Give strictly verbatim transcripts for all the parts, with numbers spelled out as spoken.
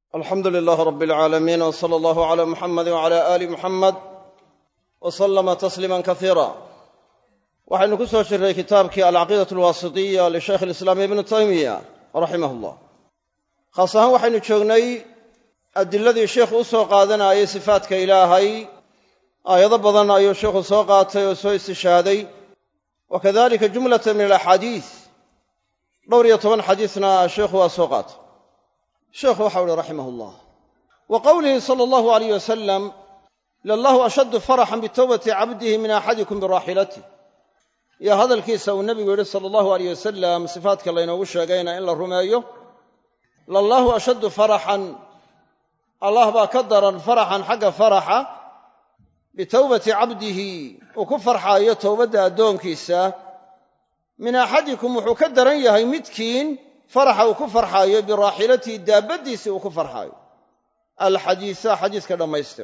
alxamdu lilaah rab alcaalamiin w sala allahu cala muxamadi wcala aali muxamed wa sallama tasliiman kasiira waxaynu ku soo jirray kitaabkii alcaqiidat alwaasitiya lishaykh alislaam ibnu taymiya raximah llah khaas ahaan waxaynu joognay adiladii sheikhu u soo qaadanayay sifaatka ilaahay aayado badan ayuu sheikhu soo qaatay oo soo istishhaaday wa kadalika jumlatan min alaxaadiis dhowr iyo toban xadiisna sheikhu waa soo qaatay sheekhu waxau uhi raximah llah wa qowlihi sala allahu alayh wasalam lallahu ashaddu faraxan bitowbati cabdihi min axadikum biraaxilatih iyo hadalkiisa uu nebigu yidhi sala allahu alayh wasalam sifaadka laynoogu sheegayna in la rumeeyo lallahu ashaddu faraxan allah baa ka daran faraxan xagga faraxa bitowbati cabdihi uu ku farxaayo towbadda addoonkiisa min axadikum wuxuu ka daran yahay midkiin faraxa uu ku farxaayo biraaxilatihi daabaddiisii uu ku farxaayo alxadiisa xadiiska dhammaystir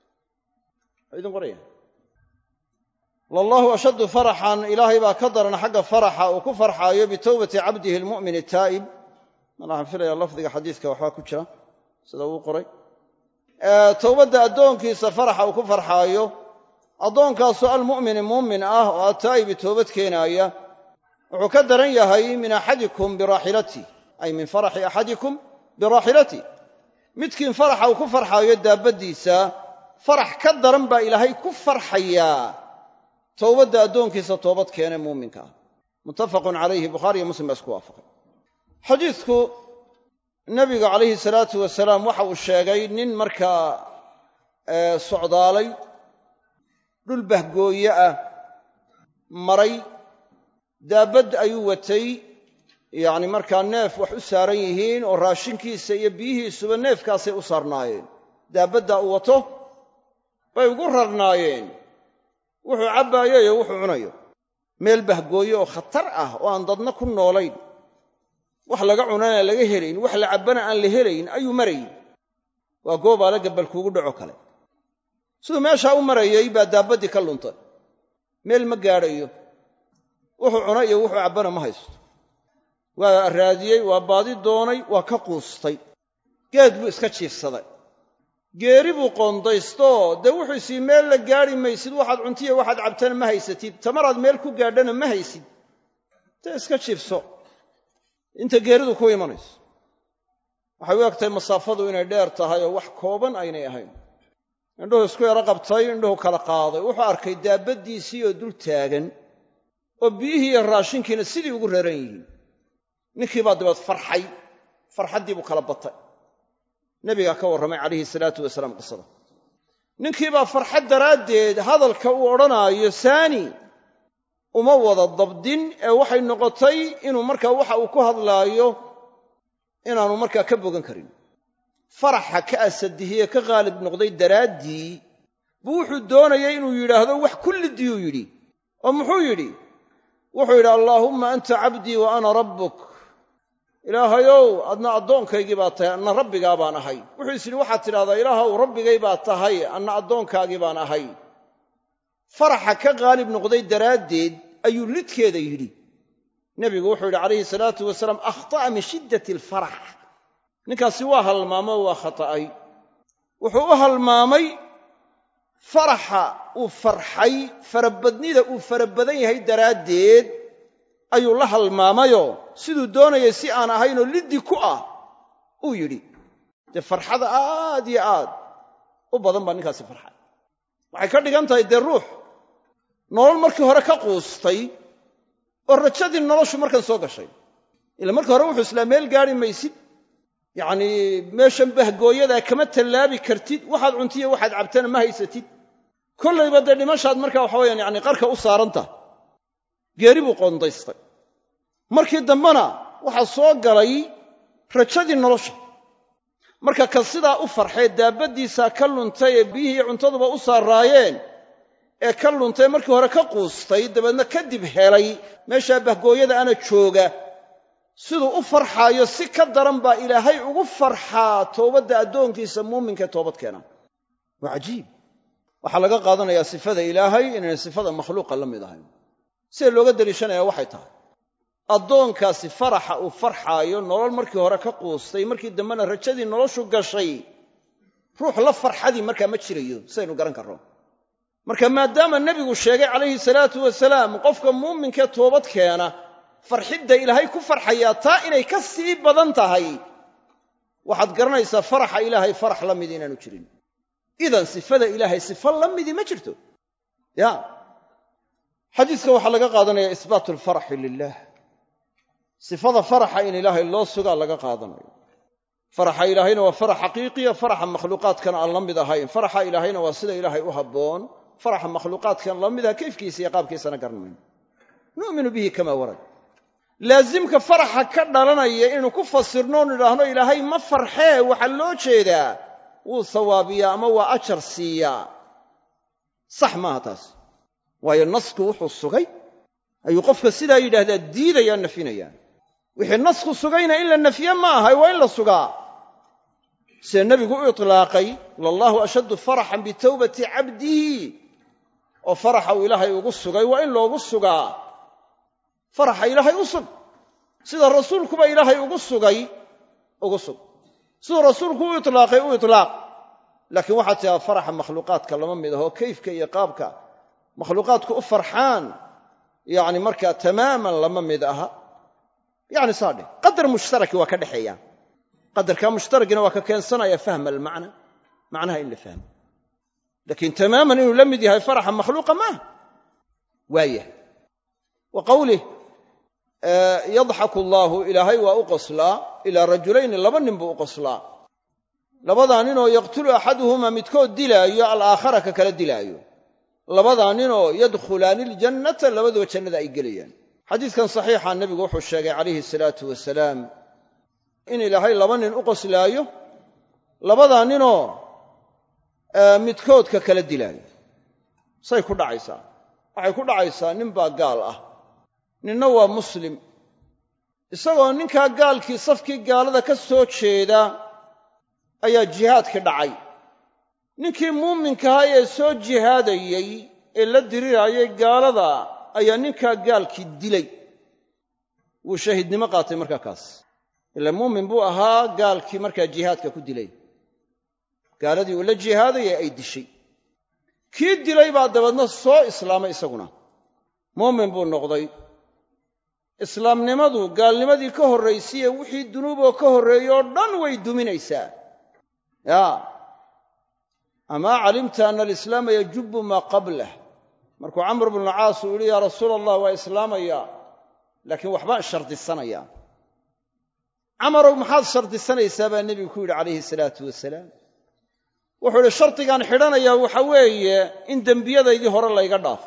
idin qoraya lallahu ashaddu faraxan ilaahay baa ka daran xagga faraxa uu ku farxaayo bitowbati cabdihi almu'min ataa'ib man waxaan filaya lafdiga xadiiska waxbaa ku jira sida uu qoray towbadda addoonkiisa faraxa uu ku farxaayo addoonkaasoo almu'mini muumin ah oo ataa'ibi toobad keenaaya wuxuu ka daran yahay min axadikum biraaxilatih ay min faraxi axadikum biraaxilatih midkiin faraxa uu ku farxaayo daabaddiisa farax ka daran baa ilaahay ku farxayaa towbadda addoonkiisa toobad keene muuminka ah muttafaqun calayhi bukhaari iyo muslim baa isku waafaqay xadiidku nebiga calayhi salaatu wasalaam waxa uu sheegay nin markaa socdaalay dhul bahgooye ah maray daabad ayuu watay yacni markaa neef wax u saaran yihiin oo raashinkiisa iyo biyihiisuba neefkaasay u saarnaayeen daabaddaa uu wato bay ugu rarnaayeen wuxuu cabbaayo iyo wuxuu cunayo meel bahgooye oo khatar ah oo aan dadna ku noolayn wax laga cunana laga helayn wax la cabbana aan la helayn ayuu marayey waa goobaale gabbal kuugu dhaco kale siduu meeshaa u marayay baa daabaddii ka luntay meel ma gaadhayo wuxuu cuna iyo wuxuu cabbana ma haysto waa raadiyey waa baadi doonay waa ka quustay geed buu iska jiifsaday geeri buu qoondaystoo dee wuxuu isii meel la gaadhi maysid waxaad cuntiya waxaad cabtana ma haysatid tamaraad meel ku gaadhana ma haysid dee iska jiifso inta geeridu ku imanayso waxay u egtahay masaafadu inay dheer tahay oo wax kooban aynay ahayn indhuhu isku yaro qabtay indhuhu kala qaaday wuxuu arkay daabaddiisii oo dul taagan oo biyihii iyo raashinkiina sidii ugu raran yihiin ninkii baa dabeed farxay farxaddii buu kala batay nebigaa ka warramay calayhi salaatu wasalaam qisada ninkii baa farxad daraaddeed hadalka uu odhanaayo saani uma wada dabdin ee waxay noqotay inuu markaa waxa uu ku hadlaayo inaanu markaa ka bogan karin faraxa ka asadihiye ka qaalib noqday daraaddii buu wuxuu doonayay inuu yidhaahdo wax kullidiyuu yidhi oo muxuu yidhi wuxuu yidhi allaahumma anta cabdii wa ana rabbuk ilaahayow adna addoonkaygii baa tahay anna rabbigaa baan ahay wuxuu is yidhi waxaad tidhahdaa ilaahow rabbigay baa tahay anna addoonkaagii baan ahay faraxa ka qaalib noqday daraaddeed ayuu lidkeeda yidhi nebigu wuxuu yidhi calayhi salaatu wasalaam akhta'a min shiddati alfarax ninkaasi waa halmaamo waa khata'ay wuxuu u halmaamay faraxa uu farxay farabadnida uu fara badan yahay daraaddeed ayuu la halmaamayoo siduu doonayay si aan ahaynoo liddi ku ah uu yidhi dee farxada aad iyo aad u badan baa ninkaasi farxay waxay ka dhigan tahay dee ruux nolol markii hore ka quustay oo rajadii noloshu markan soo gashay ila markii hore wuxuu islaa meel gaadhi maysid yacnii meeshan bahgooyadaa kama tallaabi kartid waxaad cuntiya waxaad cabtana ma haysatid kollayba dee dhimashaad markaa waxa weyaan yani qarka u saarantah geeri buu qoondaystay markii dambena waxaa soo galay rajadii nolosha marka ka sidaa u farxee daabaddiisaa ka luntay ee biyihii cuntaduba u saaraayeen ee ka luntay markii hore ka quustay dabeedna kadib helay meeshaa bahgooyada ana jooga siduu u farxaayo si ka daran baa ilaahay ugu farxaa toobadda addoonkiisa muuminkae toobad keena waa cajiib waxaa laga qaadanayaa sifada ilaahay inaynay sifada makhluuqa la mid ahayn sida looga deliishanaya waxay tahay addoonkaasi faraxa uu farxaayo nolol markii hore ka quustay markii dambena rajadii noloshu gashay ruux la farxadii markaa ma jirayo saynu garan karno marka maadaama nebigu sheegay calayhi salaatu wasalaam qofka muuminkee toobad keena farxidda ilaahay ku farxayaa taa inay ka sii badan tahay waxaad garanaysaa faraxa ilaahay farax la mid inaanu jirin idan sifada ilaahay sifa la midi ma jirto ya xadiiska waxaa laga qaadanaya isbaatu alfaraxi lilah sifada faraxa in ilaahay loo sugaa laga qaadanayo faraxa ilaahayna waa farax xaqiiqiya faraxa makhluuqaadkana aan la mid ahayn faraxa ilaahayna waa sida ilaahay u habboon faraxa makhluuqaadkan la mid aha kayfkiisa iyo qaabkiisana garan mayno nu'minu bihi kamaa warad laazimka faraxa ka dhalanaya inaynu ku fasirno oon idhaahno ilaahay ma farxee waxaa loo jeedaa wuu sawaabiyaa ama waa ajar siiyaa sax maaha taas waayo nasku wuxuu sugay ayuu qofka sidaa yidhaahdaa diidayaa nafinayaa wixii nasku sugayna in la nafiye ma aha waa in la sugaa sida nebigu u itlaaqay lallahu ashaddu faraxan bitawbati cabdihi oo faraxa uu ilaahay ugu sugay waa in loogu sugaa faraxa ilaahay u sug sida rasuulkuba ilaahay ugu sugay ugu sug siduu rasuulku u itlaaqay u itlaaq laakiin waxaa tiraa faraxa makhluuqaadka lama mid aho kayfka iyo qaabka makhluuqaadku u farxaan yacni markaa tamaaman lama mid aha yacni saa dheh qadar mushtaraki waa ka dhexeeya qadarkaa mushtaragina waa ka keensanaya fahma almacna macnaha in la fahmo laakiin tamaaman inuu la mid yahay faraxa makhluuqa maaha waayah wa qawlih yadxaku allaahu ilaahay waa u qoslaa ilaa rajulayni laba nin buu u qoslaa labadaa ninoo yaqtulu axaduhumaa midkood dilaayo alaakhara ka kala dilaayo labadaa ninoo yadkhulaani iljannata labaduba jannada ay gelayaan xadiiskan saxiixa nebigu wuxuu sheegay calayhi salaatu wasalaam in ilaahay laba nin u qoslaayo labadaa ninoo midkood ka kala dilaayo say ku dhacaysaa waxay ku dhacaysaa nin baa gaal ah ninna waa muslim isagoo ninkaa gaalkii safkii gaalada ka soo jeeda ayaa jihaadka dhacay ninkii muuminkahaa ee soo jihaadayey ee la diriraayay gaalada ayaa ninkaa gaalkii dilay wuu shahiidnimo qaatay markaa kaas ila muumin buu ahaa gaalkii markaa jihaadka ku dilay gaaladii uu la jihaadayay ay dishay kii dilay baa dabeedna soo islaamay isaguna muumin buu noqday islaamnimadu gaalnimadii ka horraysiye wixii dunuuboo ka horreeye oo dhan way duminaysaa yaa amaa calimta ana alislaama yajubu maa qablah markuu camr bnualcaas uu yidhi yaa rasuula allah waa islaamayaa laakiin waxbaan shardisanayaa camarow maxaad shardisanaysaa baa nebigu ku yidhi calayhi salaatu wasalaam wuxuu idhi shardigaan xidhanayaa waxa weeye in dembiyadaydii hore layga dhaafo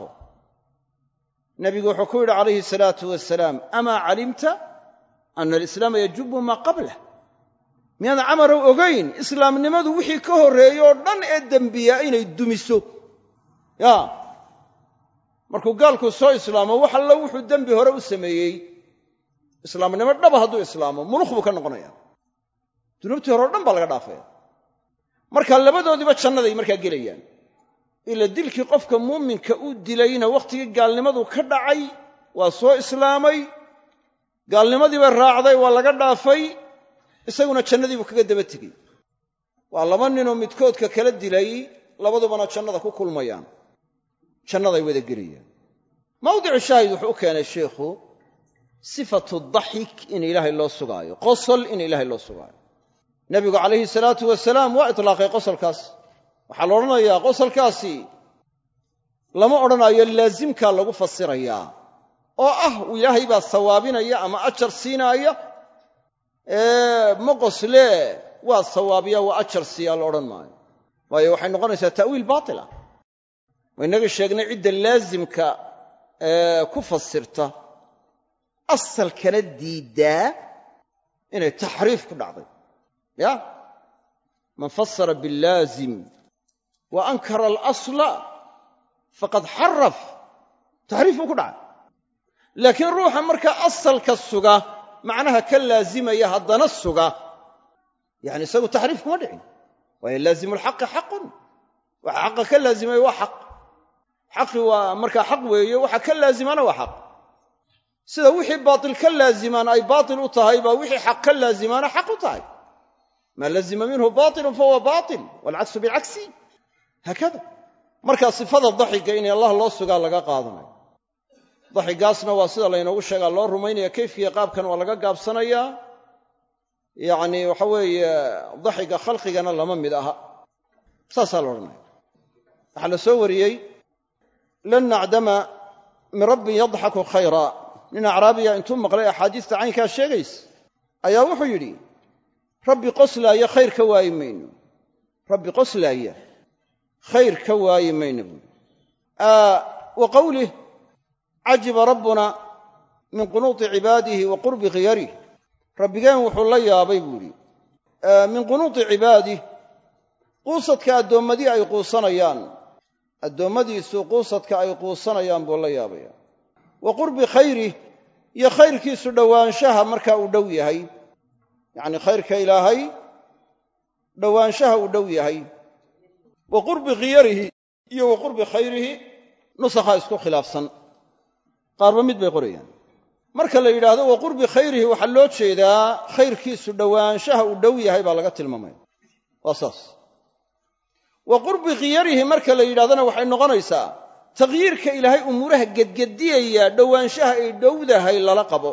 nebigu wuxuu ku yidhi calayhi salaatu wasalaam amaa calimta ana alislaama yajubu maa qablah miyaad camarow ogayn islaamnimadu wixii ka horreeye oo dhan ee dembiya inay dumiso yaa markuu gaalku soo islaamo wax allo wuxuu dembi hore u sameeyey islaamnimo dhaba hadduu islaamo mulukh buu ka noqonaya dunuubtii hore o dhan baa laga dhaafaya marka labadoodiiba jannaday markaa gelayaan ila dilkii qofka muuminka u dilayna wakhtigii gaalnimadu ka dhacay waa soo islaamay gaalnimadiiba raacday waa laga dhaafay isaguna jannadii buu kaga daba tegey waa laba ninoo midkoodka kala dilay labadubana jannada ku kulmayaan jannaday wada gelayaan mawdicu shaahid wuxuu u keenay sheikhu sifatu daxik in ilaahay loo sugaayo qosol in ilaahay loo sugaayo nebigu calayhi salaatu wasalaam waa itlaaqay qosolkaas waxaa la odhanayaa qosolkaasi lama odhanaayo laasimkaa lagu fasirayaa oo ah ilaahay baa sawaabinaya ama ajar siinaaya ma qoslee waa sawaabiya waa ajar siiyaa la odhan maayo waayo waxay noqonaysaa ta'wiil baatila waynagii sheegnay cidda laasimka ku fasirta asalkana diiddaa inay taxriif ku dhacday ya man fasara biاllaazim wa ankara alasla faqad xaraf taxriif buu ku dhacay laakiin ruuxa markaa asalka suga macnaha ka laazimaya haddana suga yani isagu taxriif kuma dhicin waayo laazimu lxaqi xaqun waxa xaqa ka laazimaya waa xaq xaqi waa markaa xaq weeye waxa ka laazimana waa xaq sida wixii baatil ka laazimaan ay baatil u tahay baa wixii xaq ka laazimaana xaq u tahay maa lazima minhu baatilun fahuwa baatil waalcaksu bilcagsi haakada markaa sifada daxiga in allah loo sugaa laga qaadanayo daxigaasna waa sida laynoogu sheegaa loo rumaynaya kayfiya qaabkan waa laga gaabsanayaa yacni waxa weeye daxiga khalqigana lama mid aha saasaa la odhanaya waxaa la soo wariyey lan nacdama min rabbin yadxaku khayra nin acraabiya intuu maqlay axaadiista caynkaa sheegaysa ayaa wuxuu yidhi rabbi qoslaaya khayr ka waayi mayno rabbi qoslaaya khayr ka waayi mayno buui wa qawlih cajiba rabbuna min qunuuti cibaadihi wa qurbi khiyarih rabbigeen wuxuu la yaabay buu idhi min qunuuti cibaadih quusadka addoommadii ay quusanayaan addoommadiisu quusadka ay quusanayaan buu la yaabaya wa qurbi khayrih iyo khayrkiisu dhowaanshaha markaa uu dhow yahay yacni khayrka ilaahay dhowaanshaha uu dhow yahay wa qurbi khiyarihi iyo wa qurbi khayrihi nusakhaa isku khilaafsan qaarba mid bay qorayaan marka la yidhaahdo wa qurbi khayrihi waxaa loo jeedaa khayrkiisu dhowaanshaha uu dhow yahay baa laga tilmaamaya waa saas wa qurbi khiyarihi marka la yidhahdona waxay noqonaysaa taqyiirka ilaahay umuuraha gedgediyaya dhowaanshaha ay dhowdahay lala qabo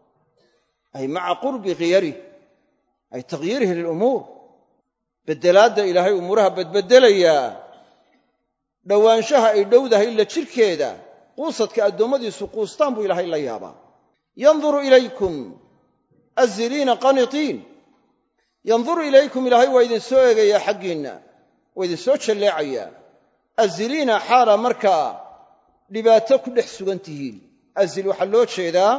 ay maca qurbi khiyarih ay taqyiirihi lilumuur bedelaadda ilaahay umuuraha badbedelayaa dhowaanshaha ay dhowdahay la jirkeeda quusadka addoommadiisu quustaan buu ilaahay la yaabaa yanduru ilaykum aziliina qanitiin yanduru ilaykum ilaahay waa idin soo eegayaa xaggiinna waa idin soo jalleecayaa aziliina xaala markaa dhibaato ku dhex sugan tihiin azil waxaa loo jeedaa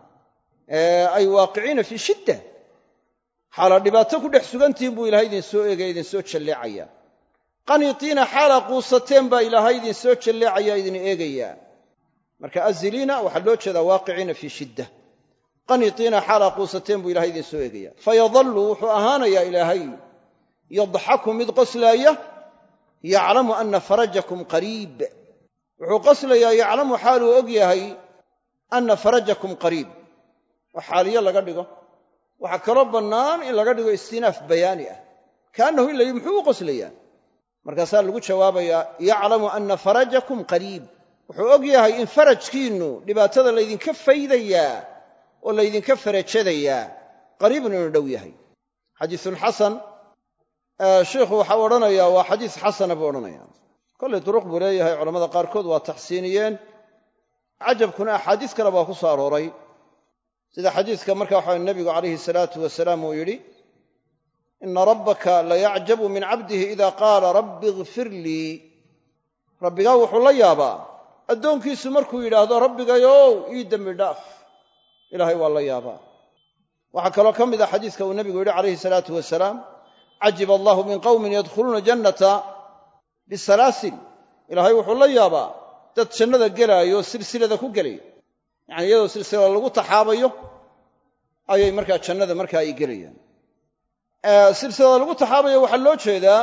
ay waaqiciina fii shidda xaala dhibaato ku dhex sugan tihiin buu ilaahay idin soo eegaya idin soo jalleecayaa qaniitiina xaala quusateen baa ilaahay idin soo jalleecayaa idin eegayaa marka aziliina waxaa loo jeedaa waaqiciina fii shidda qaniitiina xaala quusateen buu ilahay idin soo eegaya fayadallu wuxuu ahaanayaa ilaahay yadxaku mid qoslaaya yaclamu ana farajakum qariib wuxuu qoslayaa yaclamu xaaluu og yahay anna farajakum qariib oo xaaliyo laga dhigo waxaa kaloo bannaan in laga dhigo istinaaf bayaani ah kaannahu in la yidhi muxuu u qoslayaa markaasaa lagu jawaabayaa yaclamu anna farajakum qariib wuxuu og yahay in farajkiinnu dhibaatada laydinka faydayaa oo laydinka farajadayaa qariibun inuu dhow yahay xadiisun xasan sheikhu waxau odhanayaa waa xadiis xasana buu odhanaya kollay duruq buu leeyahay culamada qaarkood waa taxsiiniyeen cajabkuna axaadiis kale baa ku soo arooray sida xadiiska marka waxa nebigu calayhi salaatu wasalaam uu yidhi ina rabbaka layacjabu min cabdihi ida qaala rabbi ikfir lii rabbigaa wuxuu la yaabaa addoonkiisu markuu yidhaahdo rabbigayow ii dembi dhaaf ilaahay waa la yaabaa waxaa kaloo ka mid a xadiiska uu nebigu yidhi calayhi salaatu wasalaam cajiba allahu min qowmin yadkhuluuna jannata bisalaasil ilaahay wuxuu la yaabaa dad jannada gelaayo silsilada ku gelaya yacani iyadoo silsilada lagu taxaabayo ayay markaa jannada markaa ay gelayaan silsilada lagu taxaabayo waxaa loo jeedaa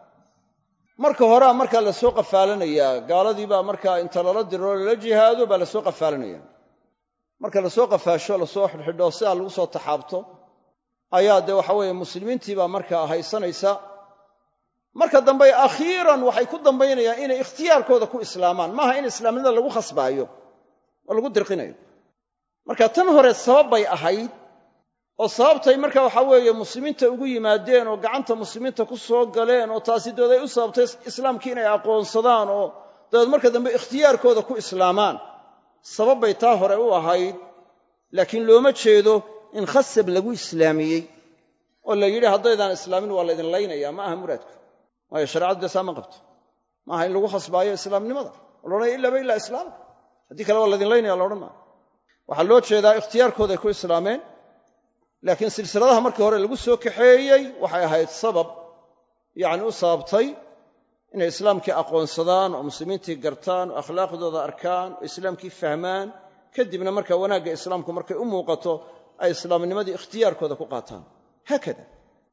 marka horea markaa la soo qafaalanayaa gaaladii baa markaa inta lala diro lala jihaado baa la soo qafaalanaya marka lasoo qafaasho lasoo xidhxidho sidaa lagu soo taxaabto ayaa dee waxa weeye muslimiintii baa markaa haysanaysa marka dambe akhiiran waxay ku dambaynayaan inay ikhtiyaarkooda ku islaamaan maaha in islaamnimada lagu khasbaayo oo lagu dirqinayo marka tan hore sabab bay ahayd oo sababtay marka waxaa weeye muslimiinta ugu yimaadeen oo gacanta muslimiinta ku soo galeen oo taasi dood ay u sababtay islaamkii inay aqoonsadaan oo dabeed marka dambe ikhtiyaarkooda ku islaamaan sabab bay taa hore u ahayd laakiin looma jeedo in khasab lagu islaamiyey oo la yidhi haddaydaan islaamin waa laydin laynayaa ma aha muraadku waayo shareecadu dee saa ma qabto maaha in lagu khasbaayo islaamnimada oo laodhanaya ilaaba ilaa islaama haddii kale waa laydin laynaya la odhan maayo waxaa loo jeedaa ikhtiyaarkooday ku islaameen laakiin silsiladaha markii hore lagu soo kaxeeyey waxay ahayd sabab yacni u sababtay inay islaamkii aqoonsadaan oo muslimiintii gartaan oo akhlaaqdooda arkaan oo islaamkii fahmaan kadibna markaa wanaagga islaamku markay u muuqato ay islaamnimadii ikhtiyaarkooda ku qaataan haakada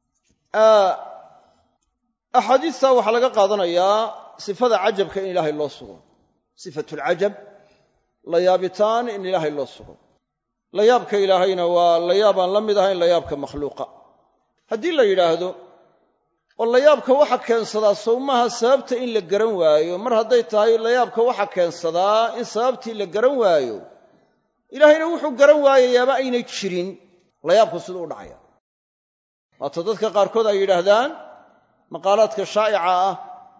axaadiistaa waxaa laga qaadanayaa sifada cajabka in ilaahay loo sugo sifatulcajab la yaabitaan in ilaahay loo sugo layaabka ilaahayna waa layaabaan la mid ahayn layaabka makhluuqa haddii la yidhaahdo oo layaabka waxa keensadaa sawmaha sababta in la garan waayo mar hadday tahay layaabka waxa keensadaa in sababtii la garan waayo ilaahayna wuxuu garan waayayaaba aynay jirin layaabku siduu u dhacaya waata dadka qaarkood ay yidhaahdaan maqaalaadka shaa'ica ah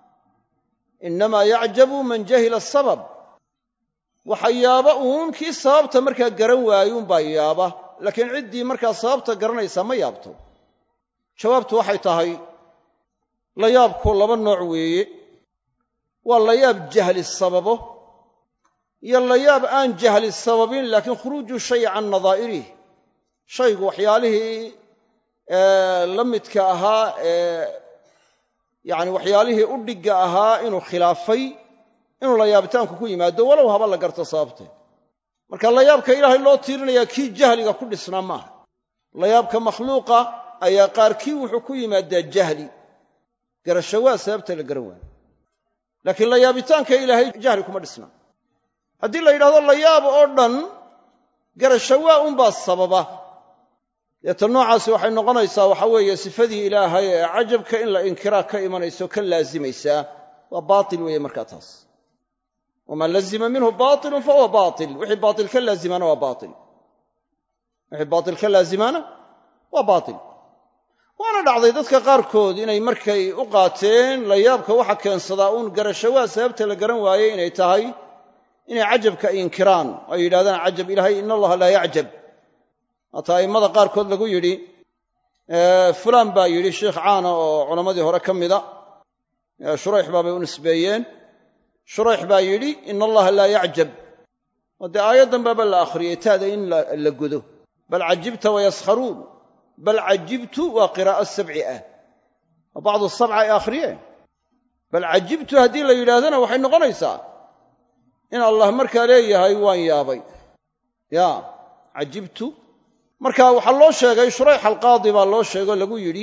innamaa yacjabu man jahila asabab waxa yaaba uun kii sababta markaa garan waayuunbaa yaaba laakiin ciddii markaa sababta garanaysaa ma yaabto jawaabtu waxay tahay layaabku laba nooc weeye waa layaab jahli sababo iyo layaab aan jahli sababin laakiin khuruuju shay can nadaa'irih shaygu waxyaalihii la midka ahaa ee yacni waxyaalihii u dhigga ahaa inuu khilaafay inuu layaabitaanku ku yimaado walow haba la garto sababte marka layaabka ilaahay loo tiirinayaa kii jahliga ku dhisnaa maaha layaabka makhluuqa ayaa qaarkii wuxuu ku yimaadaa jahli garasho waa sababta la garan waayo laakiin layaabitaanka ilaahay jahli kuma dhisna haddii la yidhahdo layaab oo dhan garasho waa unbaa sababa deeta noocaasi waxay noqonaysaa waxa weeye sifadii ilaahay ee cajabka in la inkiraa ka imanayso ka laazimaysaa waa baatil weeye markaa taas waman lazima minhu baatilun fahuwa baatil wixii baatil ka laazimaana waa baatil wixii baatil ka laazimaana waa baatil waana dhacday dadka qaarkood inay markay u qaateen layaabka waxa keensadaa uun garasho waa sababta la garan waayey inay tahay inay cajabka inkiraan oo ay yidhahdaan cajab ilaahay in allaha laa yacjab hataa a'immada qaarkood lagu yidhi fulaan baa yidhi sheikh caana oo culammadii hore ka mida shurayx baabay u nisbeeyeen shurayx baa yidhi ina allaha laa yacjab oo dee aayaddan baaba la akhriyey taada in la godo bal cajibta wayaskharuun bal cajibtu waa qiraa'o sabci ah oo bacdu sabca ay akhriyeen bal cajibtu haddii la yidhaahdana waxay noqonaysaa in allah markaa leeyahay waan yaabay ya cajibtu marka waxaa loo sheegay shurayx alqaadi baa loo sheegoo lagu yidhi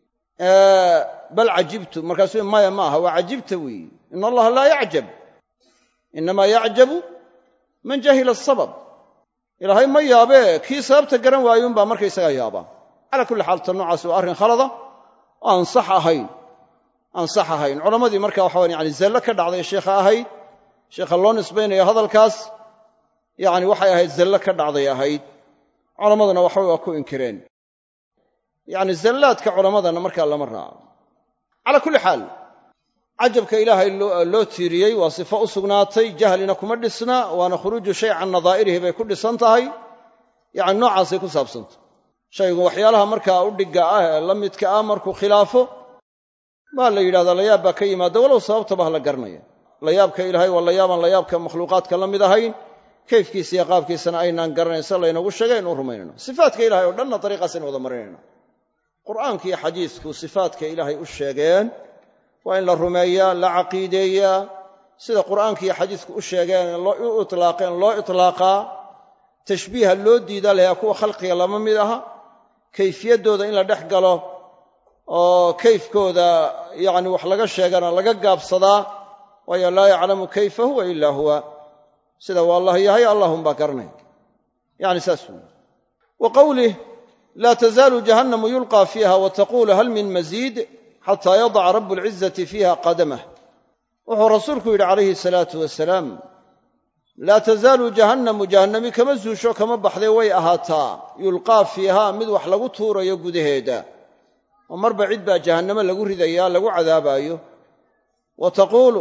bal cajibtu markaasuu maya ma aha waa cajibta weeye in allaha laa yacjab innamaa yacjabu man jahila asabab ilaahay ma yaabee kii sababta garan waayuunbaa markaysagaa yaabaa calaa kulli xaal ta noocaas waa arrin khalada oo aan sax ahayn aan sax ahayn culammadii marka waxa waya yani zallo ka dhacday sheekha ahayd sheekha loo nisbaynayo hadalkaas yacni waxay ahayd zallo ka dhacday ahayd culammaduna waxa waa ku inkireen yacni zallaadka culammadana markaa lama raaco calaa kulli xaal cajabka ilaahay loo tiiriyey waa sifo u sugnaatay jahlina kuma dhisna waana khuruuju shay can nadaa'irihi bay ku dhisan tahay yacni noocaasay ku saabsantah shaygu waxyaalaha markaa u dhigga ah ee la midka ah markuu khilaafo baa la yidhahdaa layaab baa ka yimaada walow sababtaba ha la garanaya layaabka ilaahay waa layaabaan layaabka makhluuqaadka la mid ahayn kayfkiisa iyo qaabkiisana aynaan garanayn se laynagu sheegay inu rumaynayno sifaatka ilahay oo dhanna dariiqaasaynu wada marinayna qur'aanka iyo xadiisku sifaatka ilaahay u sheegeen waa in la rumeeyaa la caqiideeyaa sida qur'aanka iyo xadiisku u sheegeen u itlaaqeen loo itlaaqaa tashbiiha loo diida lahaa kuwa khalqiga lama mid aha kayfiyaddooda in la dhex galo oo kayfkooda yacni wax laga sheegana laga gaabsadaa waayo laa yaclamu kayfa huwa ilaa huwa sida waa allah yahay allahunbaa garanay yacni saas weyi wa qowlih laa tazaalu jahannamu yulqaa fiiha wa taquulu hal min masiid xataa yadaca rabu alcizati fiiha qadamah wuxuu rasuulku yidhi calayhi salaatu wasalaam laa tazaalu jahannamu jahannami kama zuusho kama baxday way ahaataa yulqaa fiihaa mid wax lagu tuurayo gudaheeda oo marba cid baa jahannamo lagu ridayaa lagu cadaabaayo wa taquulu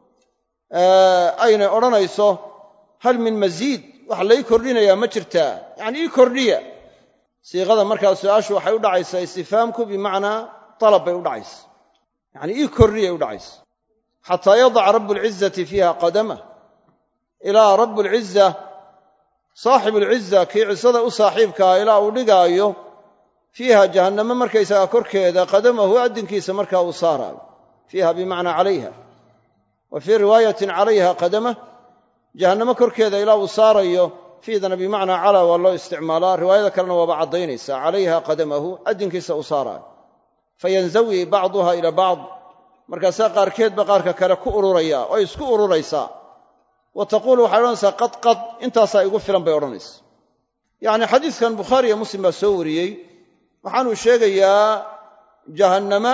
aynay odhanayso hal min masiid wax lai kordhinayaa ma jirtaa yacni ii kordhiya siiqada markaa su-aashu waxay u dhacaysaa istifhaamku bimacnaa talab bay u dhacaysa yacni ii kordhiyay u dhacaysa xataa yadaca rabu alcizati fiiha qadamah ilaa rabu alciza saaxibu alciza kii cisada u saaxiibkaa ilaa uu dhigaayo fiiha jahannamo markaysagaa korkeeda qadamahu addinkiisa markaa uu saaraayo fiiha bimacnaa calayha wa fii riwaayatin calayha qadamah jahannamo korkeeda ilaa uu saarayo fiidana bimacnaa calaa waa loo isticmaalaa riwaayada kalena waaba caddaynaysaa calayha qadamahu addinkiisa uu saaraayo fayanzawi bacduha ilaa bacd markaasaa qaarkeedba qaarka kale ku ururaya oo isku ururaysaa wa taquulu waxay odhanaysaa qad qad intaasaa igu filan bay odhanaysa yacni xadiiskan bukhaari iyo muslim baa soo wariyey waxaanuu sheegayaa jahannama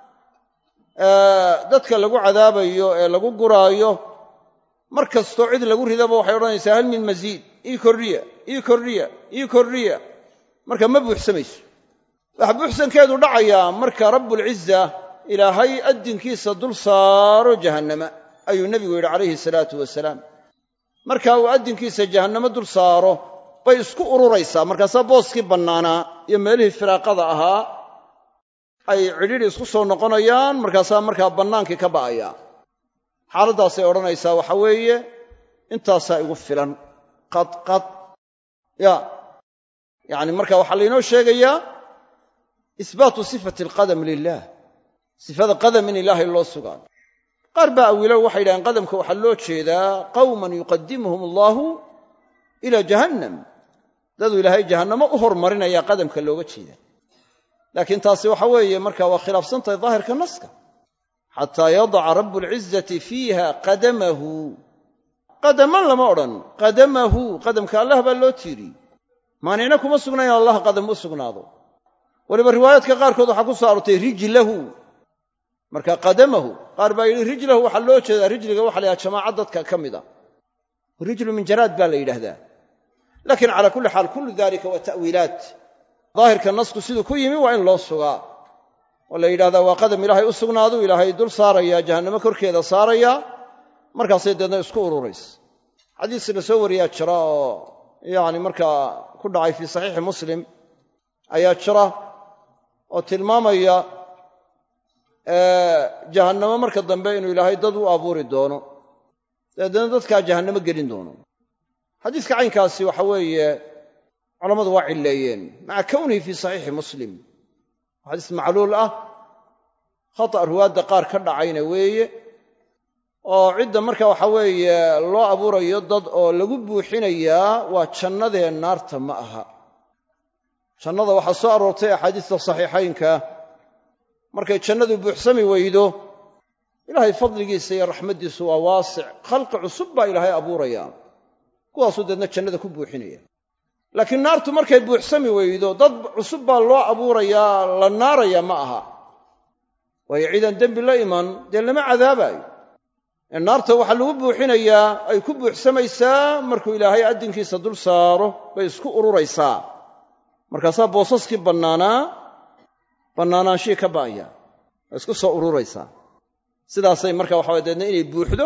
dadka lagu cadaabayo ee lagu guraayo mar kastoo cid lagu ridaba waxay odhanaysaa hal min masiid ii kordhiya ii kordhiya ii kordhiya marka ma buuxsamayso waxa buuxsankeedu dhacayaa marka rabbulciza ilaahay addinkiisa dul saaro jahannama ayuu nebigu yidhi calayhi salaatu wasalaam marka uu addinkiisa jahannamo dul saaro bay isku ururaysaa markaasaa booskii bannaanaa iyo meelihii firaaqada ahaa ay cidhidhi isku soo noqonayaan markaasaa markaa bannaankii ka ba'ayaa xaaladdaasay odhanaysaa waxa weeye intaasaa igu filan qadqad ya yacni marka waxaa laynoo sheegayaa isbaatu sifati alqadam lilah sifada qadam in ilaahay loo sugaa qaar baa awiilo waxay yidhahdeen qadamka waxaa loo jeedaa qawman yuqadimuhum allahu ilaa jahannam daduu ilaahay jahannamo u hormarinaya qadamka looga jeeda laakiin taasi waxa weeye marka waa khilaafsan tahay daahirka naska xataa yadaca rabbulcizati fiiha qadamahu qadaman lama odhan qadamahu qadamka allah baa loo tiiriyey maanicna kuma sugnayn allah qadam u sugnaado weliba riwaayaadka qaarkood waxaa ku soo aroortay rijlahu marka qadamahu qaar baa yidhi rijlahu waxaa loo jeedaa rijliga waxa la yidhaha jamaaca dadka ka mid a rijlu min jaraad baa la yidhaahdaa laakiin calaa kulli xaal kullu dalika waa ta'wiilaat daahirka nasku siduu ku yimi waa in loo sugaa oo la yidhahdaa waa qadam ilaahay u sugnaadu ilaahay dul saaraya jahannamo korkeeda saaraya markaasay deedna isku ururaysa xadiis la soo wariyaa jira oo yacni markaa ku dhacay fii saxiixi muslim ayaa jira oo tilmaamaya jahannamo marka dambe inuu ilaahay dad u abuuri doono dabeedna dadkaa jahannamo gelin doono xadiiska caynkaasi waxa weeye culammadu waa cilleeyeen maca kownihi fii saxiixi muslim xadiis macluul ah khata' ruwaadda qaar ka dhacayna weeye oo cidda marka waxa weeye loo abuurayo dad oo lagu buuxinayaa waa jannadee naarta ma aha jannada waxaa soo aroortay axaadiista saxiixaynka markay jannadu buuxsami weydo ilaahay fadligiisa iyo raxmaddiisu waa waasic khalqi cusub baa ilaahay abuuraya kuwaasuu deedna jannada ku buuxinaya laakiin naartu markay buuxsami weydo dad cusub baa loo abuurayaa la naaraya ma aha waayo ciidan dembi la iman dee lama cadaabayo ee naarta waxaa lagu buuxinayaa ay ku buuxsamaysaa markuu ilaahay addinkiisa dul saaro bay isku ururaysaa markaasaa boosaskii bannaanaa bannaanaanshihii ka ba'aya way isku soo ururaysaa sidaasay marka waxa way deedna inay buuxdo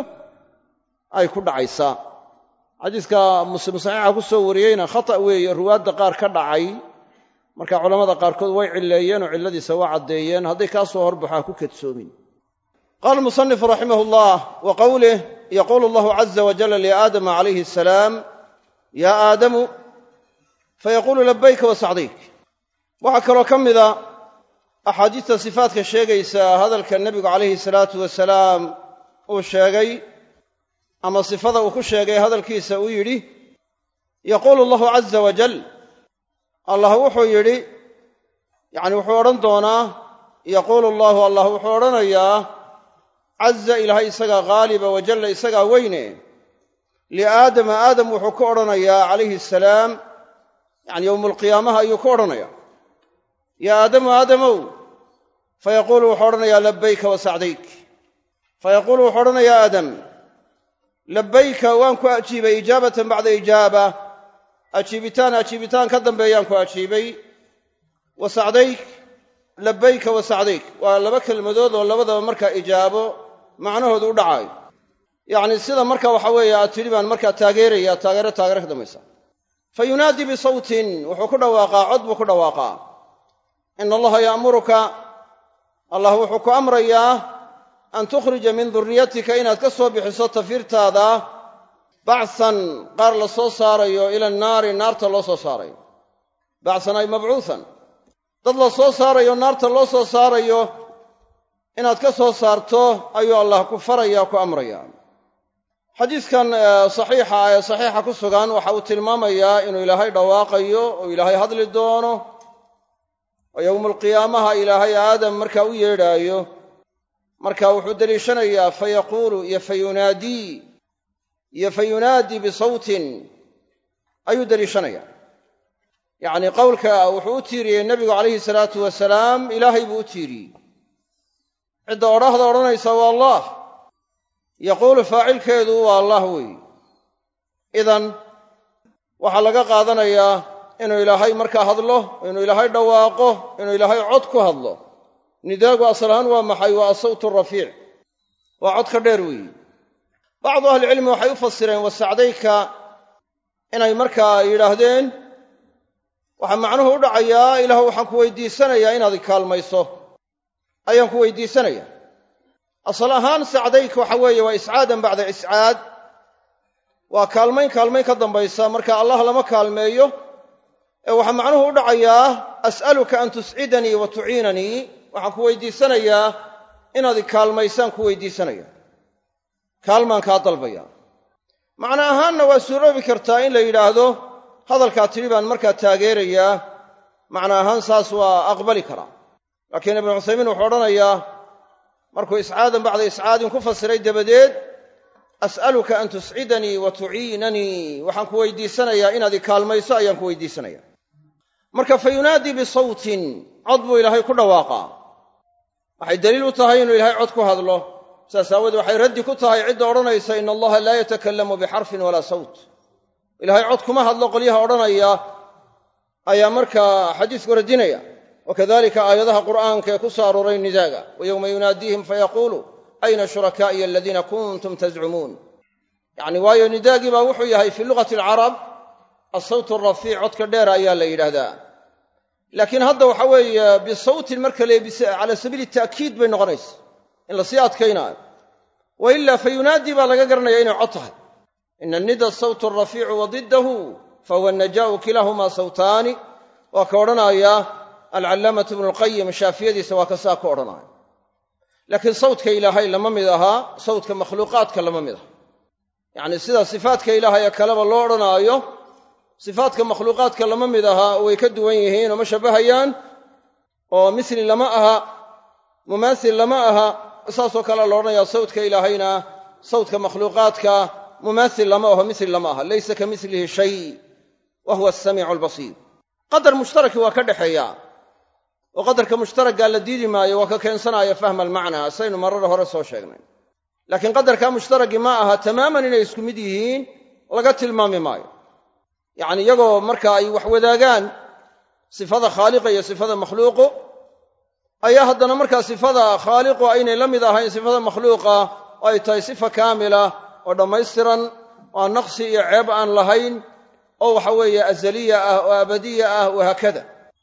ay ku dhacaysaa xadiiska muslim saxiixa ku soo wariyeyna khata' weeye ruwaadda qaar ka dhacay marka culammada qaarkood way cilleeyeen oo cilladiisa waa caddeeyeen hadday kaa soo horbaxo ha ku kadsoomin qaala almusanifu raximah ullah wa qowlih yaquulu allahu caza wajalla liaadama calayhi asalaam yaa aadamu fayaquulu labayka wa sacdayk waxaa kaloo ka mida axaadiista sifaatka sheegaysa hadalka nebigu calayhi salaatu wasalaam uu sheegay ama sifada uu ku sheegay hadalkiisa uu yidhi yaquulu allahu caza wajal allah wuxuu yidhi yacni wuxuu odhan doonaa yaquulu allahu allah wuxuu odhanayaa caza ilaahay isagaa haaliba wajalla isagaa weyne liaadama aadam wuxuu ku odhanayaa calayhi asalaam yacni yowmulqiyaamaha ayuu ku odhanayaa yaa aadamu aadamow fayaquulu wuxuu odhanayaa labayka wa sacdayk fayaquulu wuxuu odhanayaa aadam labayka waan ku ajiibay ijaabatan bacda ijaaba ajiibitaan ajiibitaan ka dambeeyaan ku ajiibay wa sacdayk labayka wa sacdayk waa laba kelmadood oo labadaba markaa ijaabo macnahoodu u dhacaayo yacni sida marka waxa weeye aad tidhi baan markaa taageeraya taageero taageero ka dambaysa fa yunaadii bisawtin wuxuu ku dhawaaqaa cod buu ku dhawaaqaa ina allaha ya'muruka allah wuxuu ku amrayaa an tukhrija min durriyatika inaad ka soo bixiso tafiirtaada bacsan qaar la soo saarayo ila annaari naarta loo soo saarayo bacsan ay mabcuusan dad la soo saarayo naarta loo soo saarayo inaad ka soo saarto ayuu allah ku faraya ku amraya xadiiskan saxiixa ee saxiixa ku sugan waxa uu tilmaamayaa inuu ilaahay dhawaaqayo oo ilaahay hadli doono oo yowmulqiyaamaha ilaahay aadam markaa u yeedhaayo marka wuxuu deliishanayaa fayaquulu iyo fayunaadii iyo fayunaadii bisawtin ayuu deliishanayaa yacni qowlka wuxuu u tiiriyey nebigu calayhi salaatu wasalaam ilaahay buu u tiiriyey cidda odhaahda odhanaysa waa allah yaquulu faacilkeedu waa allah weeye idan waxaa laga qaadanayaa inuu ilaahay markaa hadlo inuu ilaahay dhawaaqo inuu ilaahay cod ku hadlo nidaagu asal ahaan waa maxay waa asawtu rafiic waa codka dheer weeye bacdu ahlicilmi waxay u fasireen wasacdayka inay markaa yidhaahdeen waxaa macnuhu u dhacayaa ilaah waxaan ku weydiisanayaa inaad ikaalmayso ayaan ku weydiisanaya asal ahaan sacdayka waxa weeye waa iscaadan bacda iscaad waa kaalmayn kaalmayn ka dambaysa marka allah lama kaalmeeyo ee waxaa macnuhu u dhacayaa as'aluka an tuscidanii wa tuciinanii waxaan ku weydiisanayaa inaad ikaalmaysaan ku weydiisanaya kaalmaan kaa dalbaya macno ahaanna waa suuroobi kartaa in la yidhaahdo hadalkaa tidhi baan markaa taageerayaa macno ahaan saas waa aqbali karaa laakiin ibnu cuthaymiin wuxuu odhanayaa markuu iscaadan bacda iscaadin ku fasiray dabadeed as'aluka an tuscidanii wa tuciinanii waxaan ku weydiisanayaa inaad ikaalmayso ayaan ku weydiisanaya marka fa yunaadii bisawtin cod buu ilaahay ku dhawaaqaa waxay daliil u tahay inuu ilaahay cod ku hadlo saas aawoodee waxay raddi ku tahay cidda odhanaysa ina allaha laa yatakallamu bixarfin walaa sawt ilaahay cod kuma hadlo qolyaha odhanaya ayaa markaa xadiisku radinaya wakadalika aayadaha qur'aanka ee ku soo arooray nidaaga wa yowma yunaadiihim fayaquulu ayna shurakaa'iya aladiina kuntum tazcumuun yacni waayo nidaagii baa wuxuu yahay fii lugati alcarab asawt arafiic codka dheera ayaa la yidhaahdaa laakiin hadda waxa weeye bisawtin marka le cala sabiili ta'kiid bay noqonaysa in lasii adkaynaayo wa ilaa fa yunaadii baa laga garanaya inay cod tahay ina nida sawtu arafiicu wa diddahu fahuwa najaa'u kilaahumaa sawtaani waa ka odhanaya alcallaamatu ibnu lqayim shaafiyadiisa waa ka saa ka odhanaya laakiin sawdka ilaahay lama mid ahaa sawdka makhluuqaadka lama mid aha yacni sida sifaadka ilaahay ee kaleba loo odhanaayo sifaadka makhluuqaadka lama mid ahaa oo way ka duwan yihiin oo ma shabbahayaan oo misli lama aha mumaasil lama aha saasoo kalea la odhanayaa sawdka ilaahayna sawdka makhluuqaadka mumaasil lama aho misli lama aha laysa ka mislihi shay wa huwa asamiicu albasiir qadar mushtaraki waa ka dhexeeya oo qadarka mushtaraggaa la diidi maayo waa ka keensanaya fahma almacnaa saynu marrada hore soo sheegnay laakiin qadarkaa mushtaragi ma aha tamaaman inay isku mid yihiin laga tilmaami maayo yacni iyagoo marka ay wax wadaagaan sifada khaaliqa iyo sifada makhluuqu ayaa haddana markaa sifada khaaliqu aynay la mid ahayn sifada makhluuqa oo ay tahay sifa kaamila oo dhammaystiran oo aan naqsi iyo ceeb aan lahayn oo waxa weeye azaliya ah oo abadiya ah wahaakada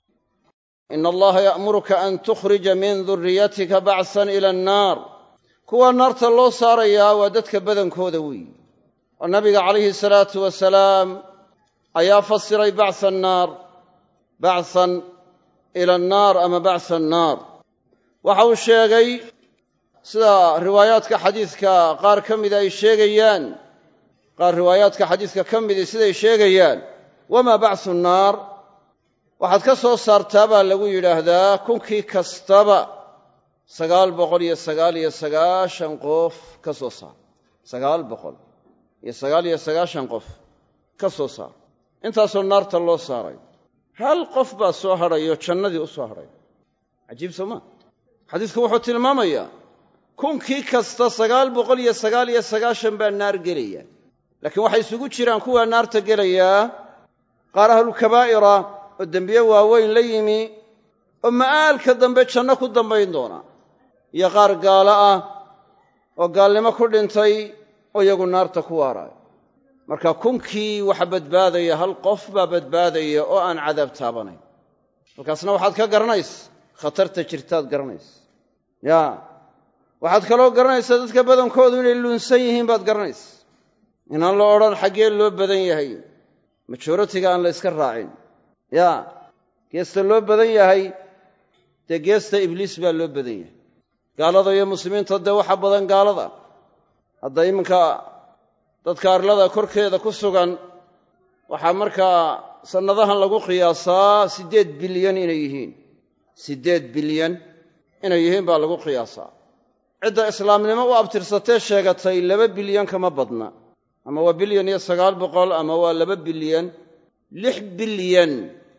ina allaha ya'muruka an tukhrija min durriyatika bacsan ila annaar kuwa naarta loo saarayaa waa dadka badankooda weeyi oo nabiga calayhi salaatu wasalaam ayaa fasiray bacsa annaar bacsan ila annaar ama bacsa annaar waxa uu sheegay sida riwaayaadka xadiiska qaar ka mida ay sheegayaan qaar riwaayaadka xadiiska ka midii siday sheegayaan wamaa bacsu nnaar waxaad ka soo saartaa baa lagu yidhaahdaa kunkii kastaba sagaal boqol iyo sagaal iyo sagaashan qof ka soo saar sagaal boqol iyo sagaal iyo sagaashan qof ka soo saar intaasoo naarta loo saaray hal qof baa soo hadhayo jannadii u soo hadhay cajiib soo maa xadiisku wuxuu tilmaamayaa kunkii kasta sagaal boqol iyo sagaal iyo sagaashan baa naar gelaya laakiin waxay isugu jiraan kuwaa naarta gelayaa qaar ahlulkabaa'ira oo dembiye waaweyn la yimi oo ma'aalka dambe janno ku dambayn doona iyo qaar gaalo ah oo gaalnimo ku dhintay oo iyagu naarta ku waaraayo marka kunkii waxa badbaadaya hal qof baa badbaadaya oo aan cadaab taabanayn halkaasna waxaad ka garanaysa khatarta jirtaad garanaysa yaa waxaad kaloo garanaysaa dadka badankoodu inay luunsan yihiin baad garanaysa inaan la odhan xaggee loo badan yahay majoritiga aan la yska raacin yaa geesta loo badan yahay dee geesta ibliis baa loo badan yahay gaalada iyo muslimiinta dee waxa badan gaalada hadda iminka dadka arlada korkeeda ku sugan waxaa markaa sannadahan lagu qiyaasaa siddeed bilyan inay yihiin siddeed bilyan inay yihiin baa lagu qiyaasaa cidda islaamnimo u abtirsatee sheegatay laba bilyan kama badna ama waa bilyan iyo sagaal boqol ama waa laba bilyan lix bilyan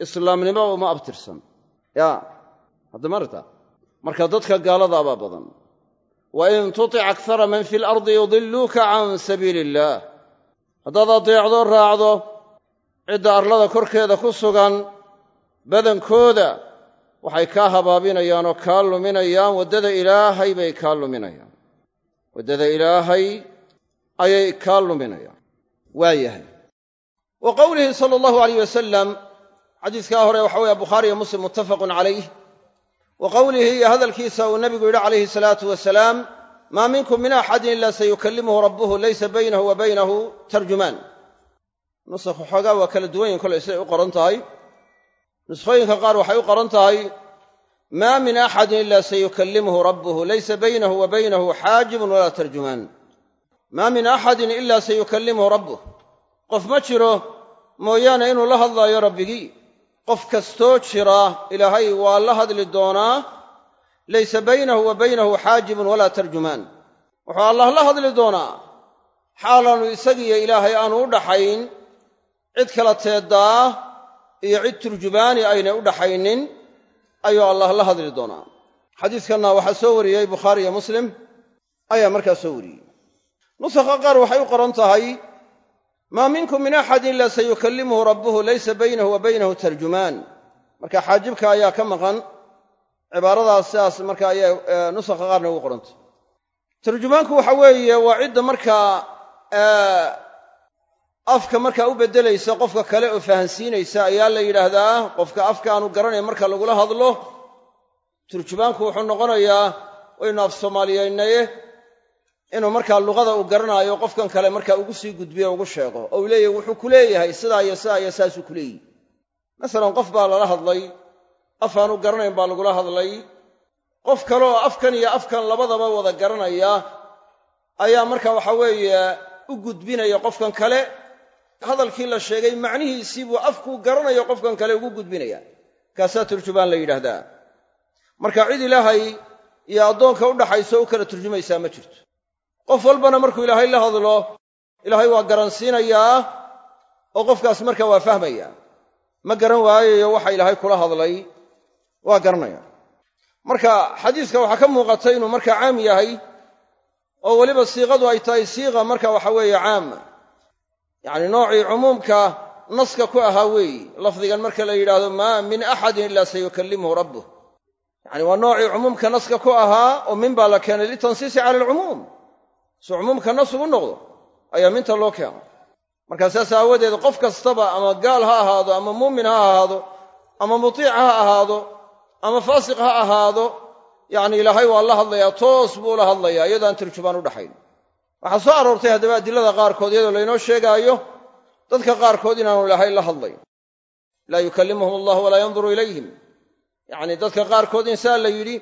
islaamnimo uma abtirsan ya hadda marta marka dadka gaalada baa badan wa in tuti' akthara man fil ardi yudilluka an sabilillah haddaad adeecdo raacdo cidda arlada korkeeda ku sugan badankooda waxay kaa habaabinayaan oo kaa luminayaan waddada ilaahay bay kaa luminayaan waddada ilaahay ayay kaa luminayaan waa yahay wa qowlihi sala allahu alayh wasalam xadiiskaa hore waxa weeye bukhaari iyo muslim muttafaqun calayh wa qowlihi iyo hadalkiisa uu nebigu yidhi calayhi salaatu wasalaam maa minkum min axadin ilaa sayukallimuhu rabbuhu laysa baynahu wa baynahu tarjumaan nusakhu xoogaa waa kala duwan yihin kolay siday u qoran tahay nuskhooyinka qaar waxay u qoran tahay maa min axadin ilaa sayukallimuhu rabbuhu laysa baynahu wa baynahu xaajibun walaa tarjumaan maa min axadin ilaa sayukallimuhu rabbuh qof ma jiro mooyaane inuu la hadlaayo rabbigii qof kastoo jira ilaahay waa la hadli doonaa laysa baynahu wa baynahu xaajibun walaa tarjumaan wuxuu allah la hadli doonaa xaalaanu isagiiyo ilaahay aanu u dhaxayn cid kala teeddaa iyo cid turjubaani aynay u dhaxaynin ayuu allah la hadli doonaa xadiiskanna waxaa soo wariyey bukhaari iyo muslim ayaa markaa soo wariyey nusakha qaar waxay u qoran tahay maa minkum min axadin ilaa sayukallimuhu rabbuhu laysa baynahu wa baynahu tarjumaan marka xaajibka ayaa ka maqan cibaaradaas sidaas marka ayaa nusakha qaarna ugu qorantay tarjumaanku waxa weeye waa cidda markaa afka markaa u beddelaysa qofka kale oo fahansiinaysa ayaa la yidhaahdaa qofka afka aanu garanayn marka lagula hadlo turjumaanku wuxuu noqonayaa waynu af soomaaliyeynaye inuu markaa luqada uu garanaayo qofkan kale markaa ugu sii gudbiyo ugu sheego oo uu leeyahay wuxuu ku leeyahay sidaa iyo sidaa iyo saasuu ku leeyahy masalan qof baa lala hadlay af aanu garanayn baa lagula hadlay qof kale oo afkan iyo afkan labadaba wada garanaya ayaa marka waxa weeye u gudbinaya qofkan kale hadalkii la sheegay macnihiisii buu afkuu garanayo qofkan kale ugu gudbinaya kaasaa turjubaan la yidhaahdaa marka cid ilaahay iyo addoonka u dhaxayso u kala turjumaysaa ma jirto qof walbana markuu ilaahay la hadlo ilaahay waa garansiinayaa oo qofkaas marka waa fahmaya ma garan waayayo waxa ilaahay kula hadlay waa garanaya marka xadiiska waxaa ka muuqata inuu markaa caam yahay oo weliba siiqadu ay tahay siiqa marka waxa weeye caama yacni noocii cumuumka naska ku ahaa weeyi lafdigan marka la yidhaahdo maa min axadin ilaa sayukallimuhu rabbuh yacni waa noocii cumuumka naska ku ahaa oo min baa la keenay litansiisi cala alcumuum si cumuumka nas ugu noqdo ayaa minta loo keena markaa saas aawadeed qof kastaba ama gaal ha ahaado ama muumin ha ahaado ama mutiic ha ahaado ama faasiq ha ahaado yacni ilaahay waa la hadlayaa toos buu la hadlayaa iyadoo aan turjubaan u dhaxayn waxaa soo aroortay haddaba adilada qaarkood iyadoo laynoo sheegaayo dadka qaarkood inaanu ilaahay la hadlayn laa yukallimuhum allahu walaa yanduru ilayhim yacni dadka qaarkood insaan la yidhi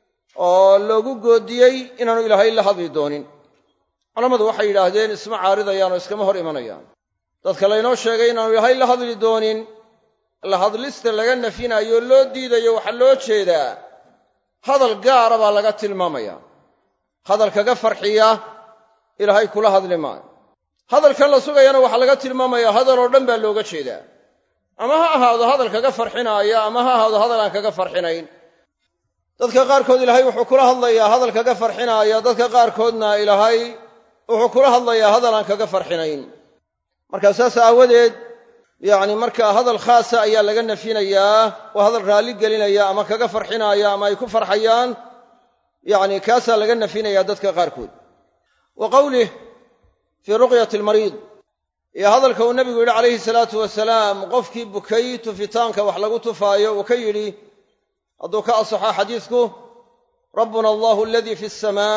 oo loogu goodiyey inaanu ilaahay la hadli doonin culammadu waxay yidhaahdeen isma caaridayaan oo iskama hor imanayaan dadka laynoo sheegay inaanu ilaahay la hadli doonin la hadlista laga nafinayo loo diidayo waxaa loo jeedaa hadal gaara baa laga tilmaamayaa hadal kaga farxiya ilaahay kula hadli maayo hadalkan la sugayana waxaa laga tilmaamayaa hadal oo dhan baa looga jeedaa ama ha ahaado hadal kaga farxinaaya ama ha ahaado hadal aan kaga farxinayn dadka qaarkood ilaahay wuxuu kula hadlayaa hadal kaga farxinaaya dadka qaarkoodna ilaahay wuxuu kula hadlayaa hadal aan kaga farxinayn markaa saas aawadeed yacni markaa hadal khaasa ayaa laga nafinayaa oo hadal raalli gelinaya ama kaga farxinaaya ama ay ku farxayaan yacni kaasaa laga nafinayaa dadka qaarkood wa qowlih fii ruqyati almariid iyo hadalka uu nebigu yidhi calayhi salaatu wasalaam qofkii bukay tufitaanka wax lagu tufaayo uu ka yidhi hadduu ka asaxo xadiisku rabbuna allahu aladii fi asamaa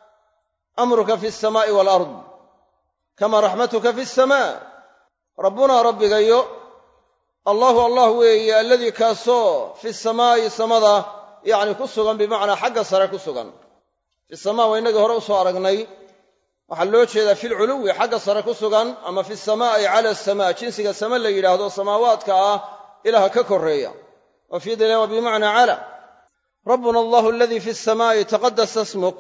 amruka fi alsamaa'i waalard kama raxmatuka fi asamaa rabbunaa rabbigayo allahu allah weeye alladii kaasoo fi samaa'i samada yacni ku sugan bimacnaa xagga sare ku sugan fi samaa waa innagii hore u soo aragnay waxaa loo jeedaa fi lculuwi xagga sare ku sugan ama fi samaa'i cala asamaa jinsiga same la yidhaahdo samaawaadka ah ilaha ka korreeya wa fii dila wa bimacnaa cala rabbuna allahu aladii fi asamaa'i taqadasa smuk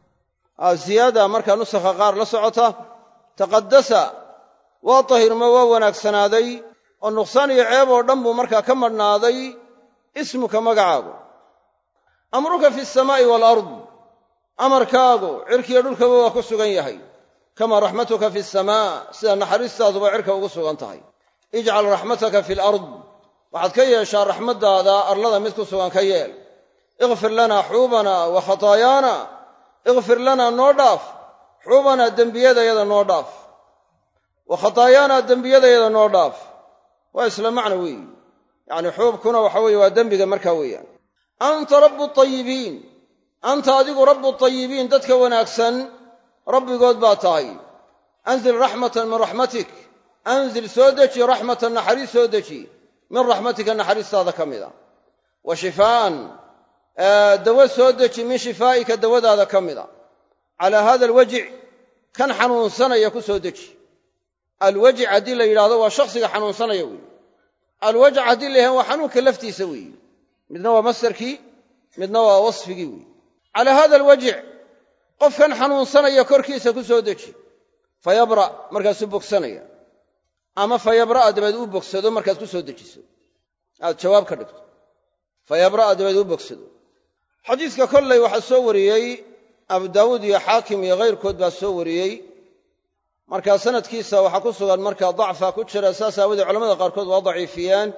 ziyaada markaa nusakha qaar la socota taqadasa waa tahirma waa wanaagsanaaday oo nuqsaan iyo ceeb oo dhan buu markaa ka madhnaaday ismuka magacaagu. amruka fi samaa'i waalard, amarkaagu cirkiiyo dhulkaba waa ku sugan yahay. kamaa raxmatuka fi samaa, sida naxariistaaduba cirka ugu sugan tahay. ijcal raxmataka fi alard, waxaad ka yeeshaa raxmaddaada arlada mid ku sugan ka yeel. ikfir lanaa xuubanaa wa khataayaana, ikfir lanaa noo dhaaf xuubanaa dembiyadayada noo dhaaf, wa khataayaanaa dembiyadayada noo dhaaf. waa isla macno weeyi, yacni xuubkuna waxa weeye waa dembiga markaa weeyaan. anta rabbu tayibiin, anta adigu rabbu tayibiin, dadka wanaagsan rabbigood baa tahay. anzil raxmatan min raxmatik, anzil soo deji raxmatan naxariis soo deji min raxmatika naxariistaada ka mida. wa shifaa'an, dawo soo deji min shifaa'ika dawadaada ka mida. calaa hada alwajic, kan xanuunsanaya ku soo deji. alwajic haddii la yidhaahdo waa shakhsiga xanuunsanaya weeye. alwajic haddii la yahay waa xanuunka laftiisa weeye. midna waa masdarkii, midna waa wasfigii weeye. calaa hada alwajic, qofkan xanuunsanaya korkiisa ku soo deji. fayabra' markaasuu bogsanaya, ama fayabra'a dabeed uu bogsado markaad ku soo dejiso, aad jawaab ka dhigto. fayabra'a dabeed uu bogsado. xadiiska kollay waxaa soo wariyey abu daawuud iyo xaakim iyo kayrkood baa soo wariyey. markaa sanadkiisa waxaa ku sugan markaa dacfa ku jira, saas aawadee culamada qaarkood waa daciifiyeen,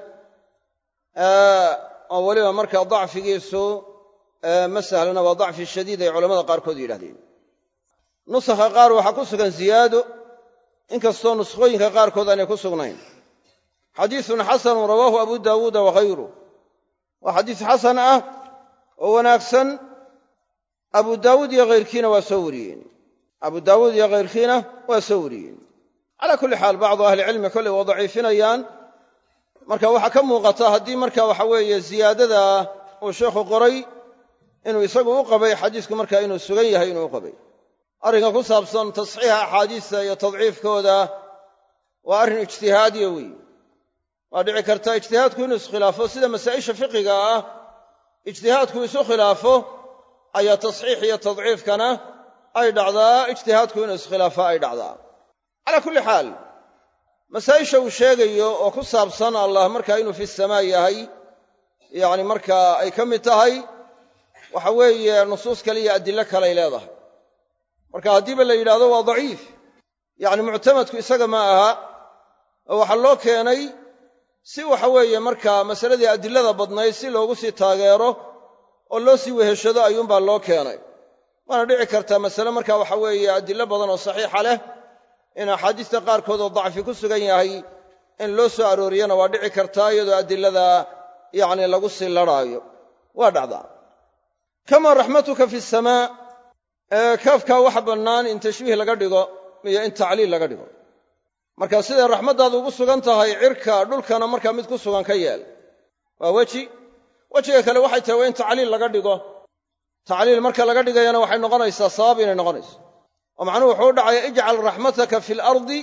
oo weliba markaa dacfigiisu ma sahlana, waa dacfi shadiid ay culamada qaarkood yidhahdeen. nusakha qaar waxaa ku sugan ziyaado, inkastoo nuskhooyinka qaarkood aanay ku sugnayn. xadiisun xasanun rawaahu abu daawuuda wakayruh, waa xadiis xasan ah oo wanaagsan. abu daawuud iyo kayrkiina waa soo wariyeen, abu daawuud iyo kayrkiina waa soo wariyeen. calaa kulli xaal bacdu ahlicilmi kolley waa daciifinayaan. marka waxaa ka muuqata haddii marka waxa weeye ziyaadada uu sheekhu qoray inuu isagu u qabay xadiisku markaa inuu sugan yahay inuu u qabay. arrinka ku saabsan tasxiixa axaadiista iyo tadciifkooda waa arrin ijtihaadiya weeye. waa dhici karta ijtihaadku inuu iskhilaafo, sida masaa'isha fiqiga ah ijtihaadku isu khilaafo ayaa tasxiix iyo tadciifkana ay dhacdaa, ijtihaadku inuu iskhilaafo ay dhacdaa. calaa kulli xaal, masaa'isha uu sheegayo oo ku saabsan allah markaa inuu fi samaa yahay, yacni markaa ay ka mid tahay, waxa weeye nusuus kale iyo adillo kaley leedahay. marka haddiiba la yidhaahdo waa daciif, yacni muctamadku isaga ma aha, oo waxaa loo keenay si waxa weeye markaa masaladii adilada badnayd si loogu sii taageero oo loo sii weheshado ayuunbaa loo keenay. waana dhici kartaa masale markaa waxa weeye adillo badan oo saxiixa leh in axaadiista qaarkood oo dacfi ku sugan yahay in loo soo arooriyana waa dhici kartaa, iyadoo adilada yacni lagu sii ladhaayo. waa dhacdaa. kamaa raxmatuka fi samaa, kaafkaa waxa bannaan in tashbiih laga dhigo iyo in tacliil laga dhigo. marka siday raxmaddaadu ugu sugan tahay cirka dhulkana markaa mid ku sugan ka yeel, waa weji. wejiga kale waxay tahay waa in tacliil laga dhigo. tacliil marka laga dhigayana waxay noqonaysaa sabab inay noqonayso, oo macnuhu wuxuu u dhacaya ijcal raxmataka fi alardi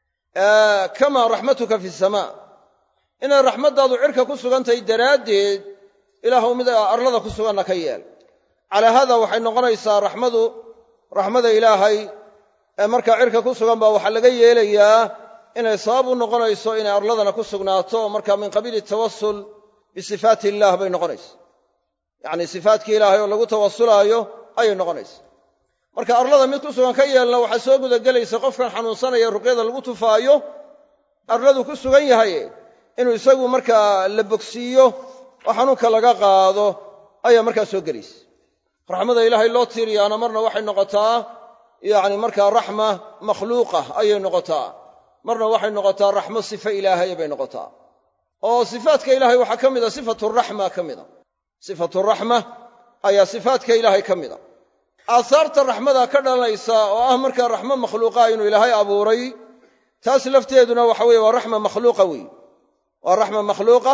kamaa raxmatuka fi samaa, inay raxmaddaadu cirka ku sugan tahay daraaddeed ilaahu mid arlada ku suganna ka yeel. calaa haada waxay noqonaysaa raxmadu raxmada ilaahay ee markaa cirka ku sugan baa waxaa laga yeelayaa inay sabab u noqonayso inay arladana ku sugnaato, markaa min qabiili tawasul bisifaati illaah bay noqonaysa, yacni sifaatkii ilaahay oo lagu tawasulaayo ayay noqonaysa. marka arlada mid ku sugan ka yeelna waxaa soo gudagelaysa qofkan xanuunsanaya ruqyada lagu tufaayo arladu ku sugan yahay inuu isagu markaa la bogsiiyo oo xanuunka laga qaado ayaa markaa soo gelaysa. raxmada ilaahay loo tiiriyaana marna waxay noqotaa yacni markaa raxma makhluuqa ayay noqotaa, marna waxay noqotaa raxmo sifa ilaahaya bay noqotaa. oo sifaatka ilaahay waxaa ka mida sifatu raxma ka mida, sifatu raxma ayaa sifaatka ilaahay ka mida. aahaarta raxmada ka dhalanaysa oo ah markaa raxmo makhluuqa inuu ilaahay abuuray, taas lafteeduna waxa weeye waa raxma makhluuqa weeye, waa raxma makhluuqa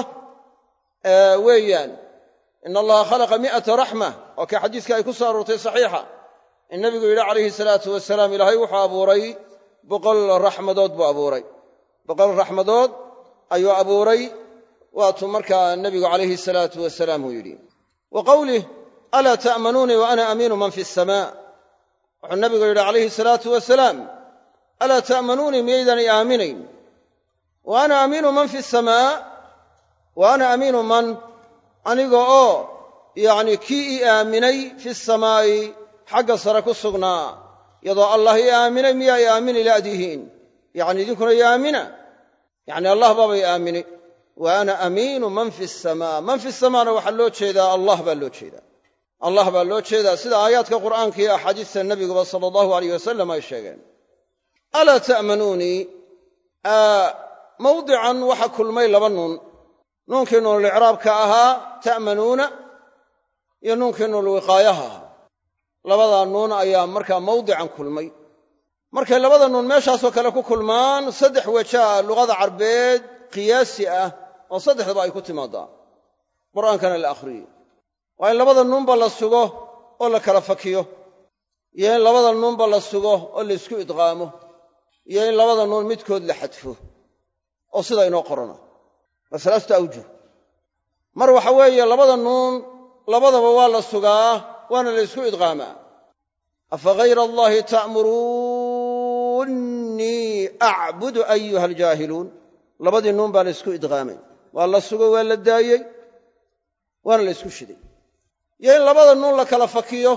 weeyaan. in allaha khalaqa mi'ata raxma, waa kii xadiiska ay ku soo aroortay saxiixa in nabigu yidhi calayhi salaatu wasalaam ilaahay wuxuu abuuray boqol raxmadood buu abuuray, boqol raxmadood ayuu abuuray. waatuu markaa nebigu calayhi salaatu wasalaam uu yidhi. wa qowlih alaa ta'manuunii wa ana amiinu man fi asamaa, wuxuu nabigu yidhi calayhi salaatu wasalaam alaa ta'manuunii miyaydaan i aaminayn wa ana amiinu man fi samaa wa ana amiinu man aniga oo yacni kii ii aaminay fi samaa'i xagga sare ku sugnaa iyadoo allah ii aaminay miyaa i aamini laadihiin yacni idinkuna i aamina yacni allah baaba i aaminay wa ana amiinu man fi samaa man fi samaana waxaa loo jeedaa allah baa loo jeedaa allah baa loo jeedaa sida aayaadka qur'aanka iyo axaadiista nebiguba sala allahu alayh wasalam ay sheegeen alaa ta'manuunii mawdican waxa kulmay laba nuun nuunkii nuunulicraabka ahaa ta'manuuna iyo nuunkii nuunulwiqaayaha ahaa labadaa nuun ayaa markaa mawdican kulmay markay labada nuun meeshaasoo kale ku kulmaan saddex wejaa luqada carbeed qiyaasi ah oo saddexdaba ay ku timaadaa qur'aankana la akhriyey waa in labada nuunba la sugo oo la kala fakiyo iyo in labada nuunba la sugo oo la isku idqaamo iyo in labada nuun midkood la xadfo oo sida inoo qorana waa salaasatu awjuh mar waxa weeye labada nuun labadaba waa la sugaa waana la isku idqaamaa afa hayra allahi ta'muruunnii acbudu ayuha aljaahiluun labadii nuun baa la isku idqaamay waa la sugo waa la daayey waana la isku shiday iyo in labada nuun la kala fakiyo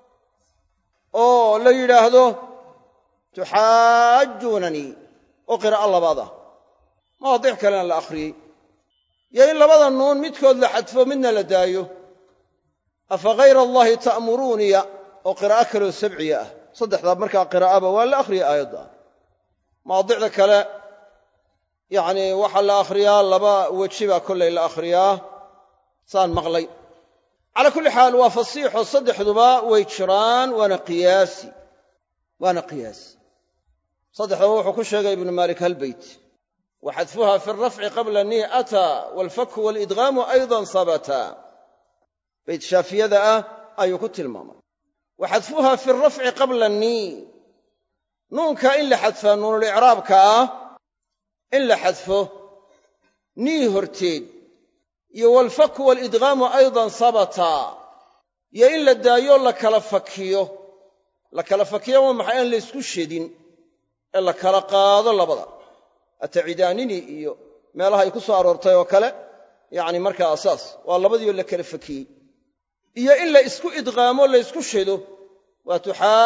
oo la yidhaahdo tuxaajjuunanii oo qiraa'a labaad ah mawaadiic kalena la akhriyey iyo in labada nuun midkood la xadfo midna la daayo afa hayra allahi ta'muruuniya oo qiraa'o kaloo sabciya ah saddexdaa markaa qiraa'aba waa la akhriyay aayadda mawaadicda kale yacnii waxaa la akhriyaa laba weji baa kollay la akhriyaa saan maqlay calaa kulli xaal waa fasiixo saddexduba way jiraan waana qiyaasi waana qiyaasi saddexdaba wuxuu ku sheegay ibnu maalik hal beyt wa xadfuha fi alrafci qabla nii ataa waalfaku waalidgaamu aydan sabata beyt shaafiyada ah ayuu ku tilmaamay wa xadfuha fi alrafci qabla nii nuunka in la xadfaa nuunulicraabka ah in la xadfo nii horteed iyo waalfaku waalidgaamu aydan sabata iyo in la daayo la kala fakiyo la kala fakiyo waa maxay aan la isku shedin ee la kala qaado labada atacidaanini iyo meelaha ay ku soo aroortay oo kale yacni markaa asaas waa labadiioo la kala fakiyey iyo in la isku idqaamo la isku shedo waa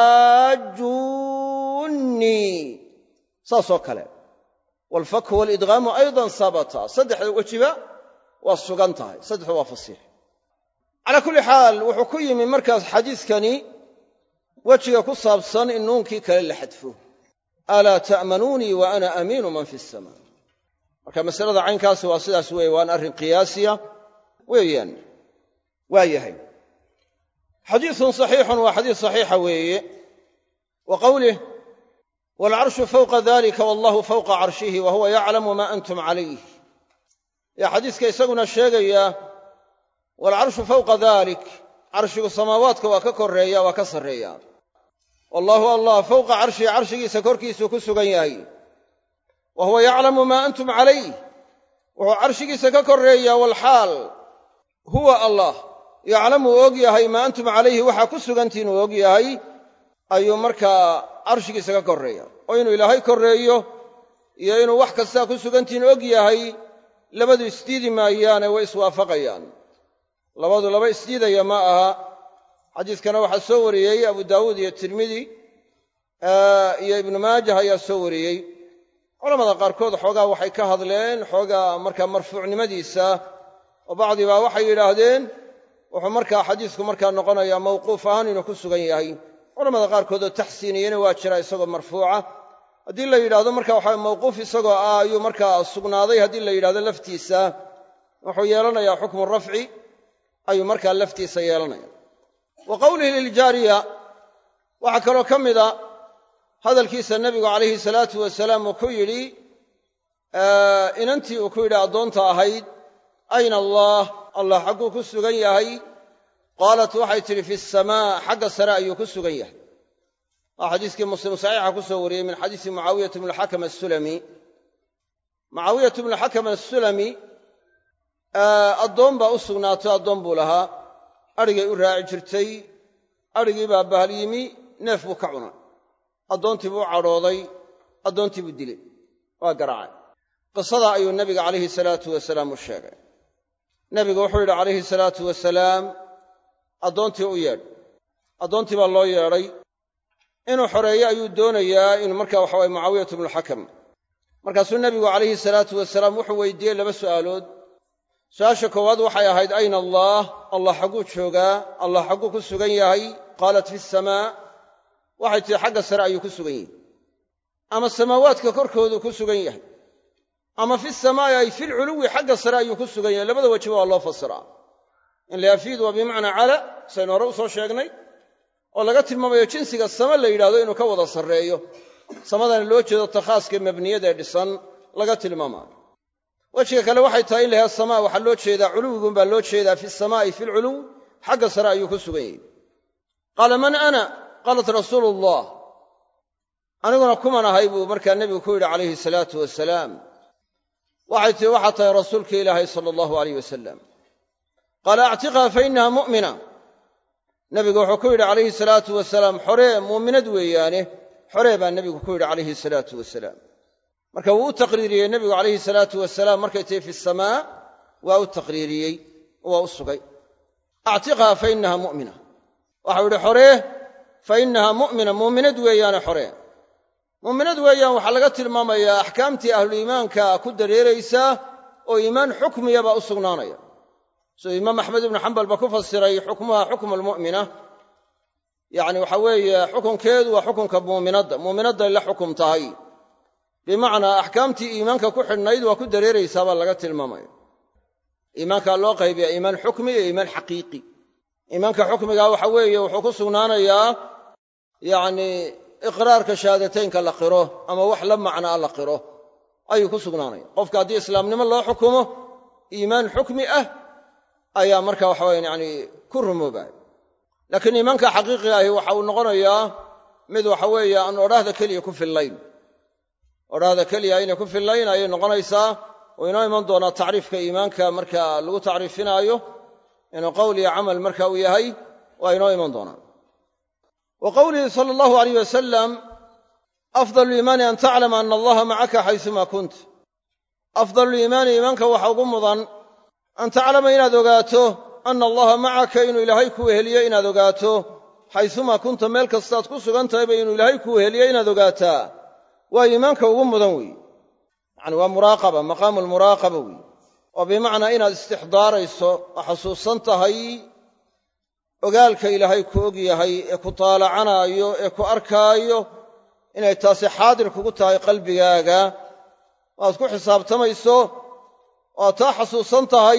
tuxaajjuunnii saasoo kale waalfaku waalidgaamu aydan sabata saddexda wejiba waa sugan tahay saddexdu waa fasiix calaa kulli xaal wuxuu ku yimi markaas xadiiskani wejiga ku saabsan in nuunkii kale la xadfo alaa ta'manuunii wa ana amiinu man fi asamaa marka masalada caynkaasi waa sidaas weeye waana arrin qiyaasiya weeyaan waa yahay xadiisun saxiixun waa xadiis saxiixa weeye wa qowlih waalcarshu fawqa dalika wallahu fawqa carshihi wa huwa yaclamu maa antum calayh yaa xadiiska isaguna sheegaya waalcarshu fawqa dalik carshigu samaawaadka waa ka korreeya waa ka sarreeya wallaahu allah fawqa carshihi carshigiisa korkiisuu ku sugan yahay wa huwa yaclamu maa antum calayh wuxuu carshigiisa ka korreeyaa walxaal huwa allah yaclamu uu og yahay maa antum calayhi waxaa ku sugantihin uu og yahay ayuu markaa carshigiisa ka korreeya oo inuu ilaahay korreeyo iyo inuu wax kastaa ku sugantihin og yahay labadu isdiidi maayaane way iswaafaqayaan labadu laba isdiidaya ma aha xadiiskana waxaa soo wariyey abu daawuud iyo tirmidi iyo ibnu maajah ayaa soo wariyey culamada qaarkood xoogaa waxay ka hadleen xoogaa markaa marfuucnimadiisa oo bacdi baa waxay yidhaahdeen wuxuu markaa xadiisku markaa noqonayaa mawquuf ahaan inuu ku sugan yahay culamada qaarkood oo taxsiiniyena waa jira isagoo marfuuca haddii la yidhahdo marka waxa mawquuf isagoo ah ayuu markaa sugnaaday haddii la yidhahdo laftiisa wuxuu yeelanayaa xukmu rafci ayuu markaa laftiisa yeelanaya wa qowlihi liljaariya waxaa kaloo ka mida hadalkiisa nebigu calayhi salaatu wasalaam uu ku yidhi inantii uu ku yidhi addoonta ahayd ayna allah allah xagguu ku sugan yahay qaalat waxay tidhi fi asamaa xagga sare ayuu ku sugan yahay waa xadiiskii muslim saxiixa ku soo wariyey min xadiisi mucaawiyata bni xakam asulami mucaawiyatu bni xakam asulami addoon baa u sugnaatay addoon buu lahaa adhigay u raaci jirtay adhigii baa bahal yimi neef buu ka cunay addoontii buu u cadhooday addoontii buu dilay waa garaacay qisada ayuu nabiga calayhi salaatu wasalaam u sheegay. nabigu wuxuu yidhi calayhi salaatu wasalaam, addoontii u yeedh. addoontii baa loo yeedhay. inuu xoreeyo ayuu doonayaa inuu markaa waxa waye mucaawiyatu bnulxakam. markaasuu nebigu calayhi salaatu wasalaam wuxuu weydiiyey laba su'aalood. su-aasha koowaad waxay ahayd, ayna allah? allah xagguu joogaa? allah xagguu ku sugan yahay? qaalat fi samaa. waxay tihi xagga sare ayuu ku sugan yahay, ama samaawaadka korkoodu ku sugan yahay, ama fi samaa'i ay filculuwi xagga sare ayuu ku sugan yahay. labada wejiba waa loo fasiraa. in la yafiid waa bimacnaa cala, saynu hore u soo sheegnay, oo laga tilmaamayo jinsiga sama la yidhahdo inuu ka wada sarreeyo. samadana loo jeedo takhaaska mabniyada ee dhisan laga tilmaamaayo. wejiga kale waxay tahay in la yahaa samaa waxaa loo jeedaa culuwigun baa loo jeedaa fi samaa'i filculuw, xagga sare ayuu ku sugan yahay. qaala man ana? qaalat rasuulu ullah. aniguna kuman ahay buu markaa nebigu ku yidhi calayhi salaatu wasalaam. waxay tihi waxaa tahay rasuulka ilaahay sala allahu alayh wasalam. qaala actiqha fa innaha mu'mina. nebigu wuxuu ku yidhi calayhi salaatu wasalaam, xoree muuminad weeyaane, xoree baa nebigu ku yidhi calayhi salaatu wasalaam. marka wuu u taqriiriyey nebigu calayhi salaatu wasalaam, markay tihi fi samaa waa u taqriiriyey, waa u sugay. actiqha fa innaha mu'mina. waxau yidhi xoree fa innaha mu'mina, muuminad weeyaane xoree. muuminad weeyaan waxaa laga tilmaamayaa axkaamtii ahluliimaanka ku dareeraysaa oo iimaan xukmiya baa u sugnaanaya. siduu imaam axmed ibnu xambal ba ku fasiray, xukmuha xukmu almu'mina, yacni waxa weeye xukunkeedu waa xukunka muuminadda, muuminadday la xukum tahay. bimacnaa axkaamtii iimaanka ku xidhnayd waa ku dareeraysaa baa laga tilmaamaya. iimaankaa loo qaybiya iimaan xukmi iyo iimaan xaqiiqi. iimaanka xukmigaa waxa weeye wuxuu ku sugnaanayaa yacni iqraarka shahaadateynka la qiro ama wax la macnaa la qiro ayuu ku sugnaanaya. qofka haddii islaamnimo loo xukumo iimaan xukmi ah ayaa marka waxa weyan yani ku rumoobaya. laakiin iimaanka xaqiiqiga ahi waxa uu noqonayaa mid waxa weeye aan odhaahda keliya ku fillayn. odhaahda keliya aynay ku fillayn ayay noqonaysaa. oo inoo iman doonaa tacriifka iimaanka marka lagu tacriifinaayo inuu qowl iyo camal marka uu yahay, waa inoo iman doonaa. wa qowlihi sala allahu alayh wasalam, afdal liimaani an taclama ana allaha macaka xaysumaa kunt. afdal liimaani iimaanka waxa ugu mudan an taclama inaad ogaato ana allaha macaka inuu ilaahay kuu heliyo inaad ogaato, xaysumaa kunta meel kastaad ku sugan tahayba inuu ilaahay kuu heliyo inaad ogaataa waa iimaanka ugu mudan weeye. yacni waa muraaqaba, maqaamu lmuraaqaba weeye. oo bimacnaa inaad istixdaarayso oo xasuusan tahay ogaalka ilaahay ku og yahay ee ku taalacanaayo ee ku arkaayo, inay taasi xaadir kugu tahay qalbigaaga, aad ku xisaabtamayso oo aad taa xasuusan tahay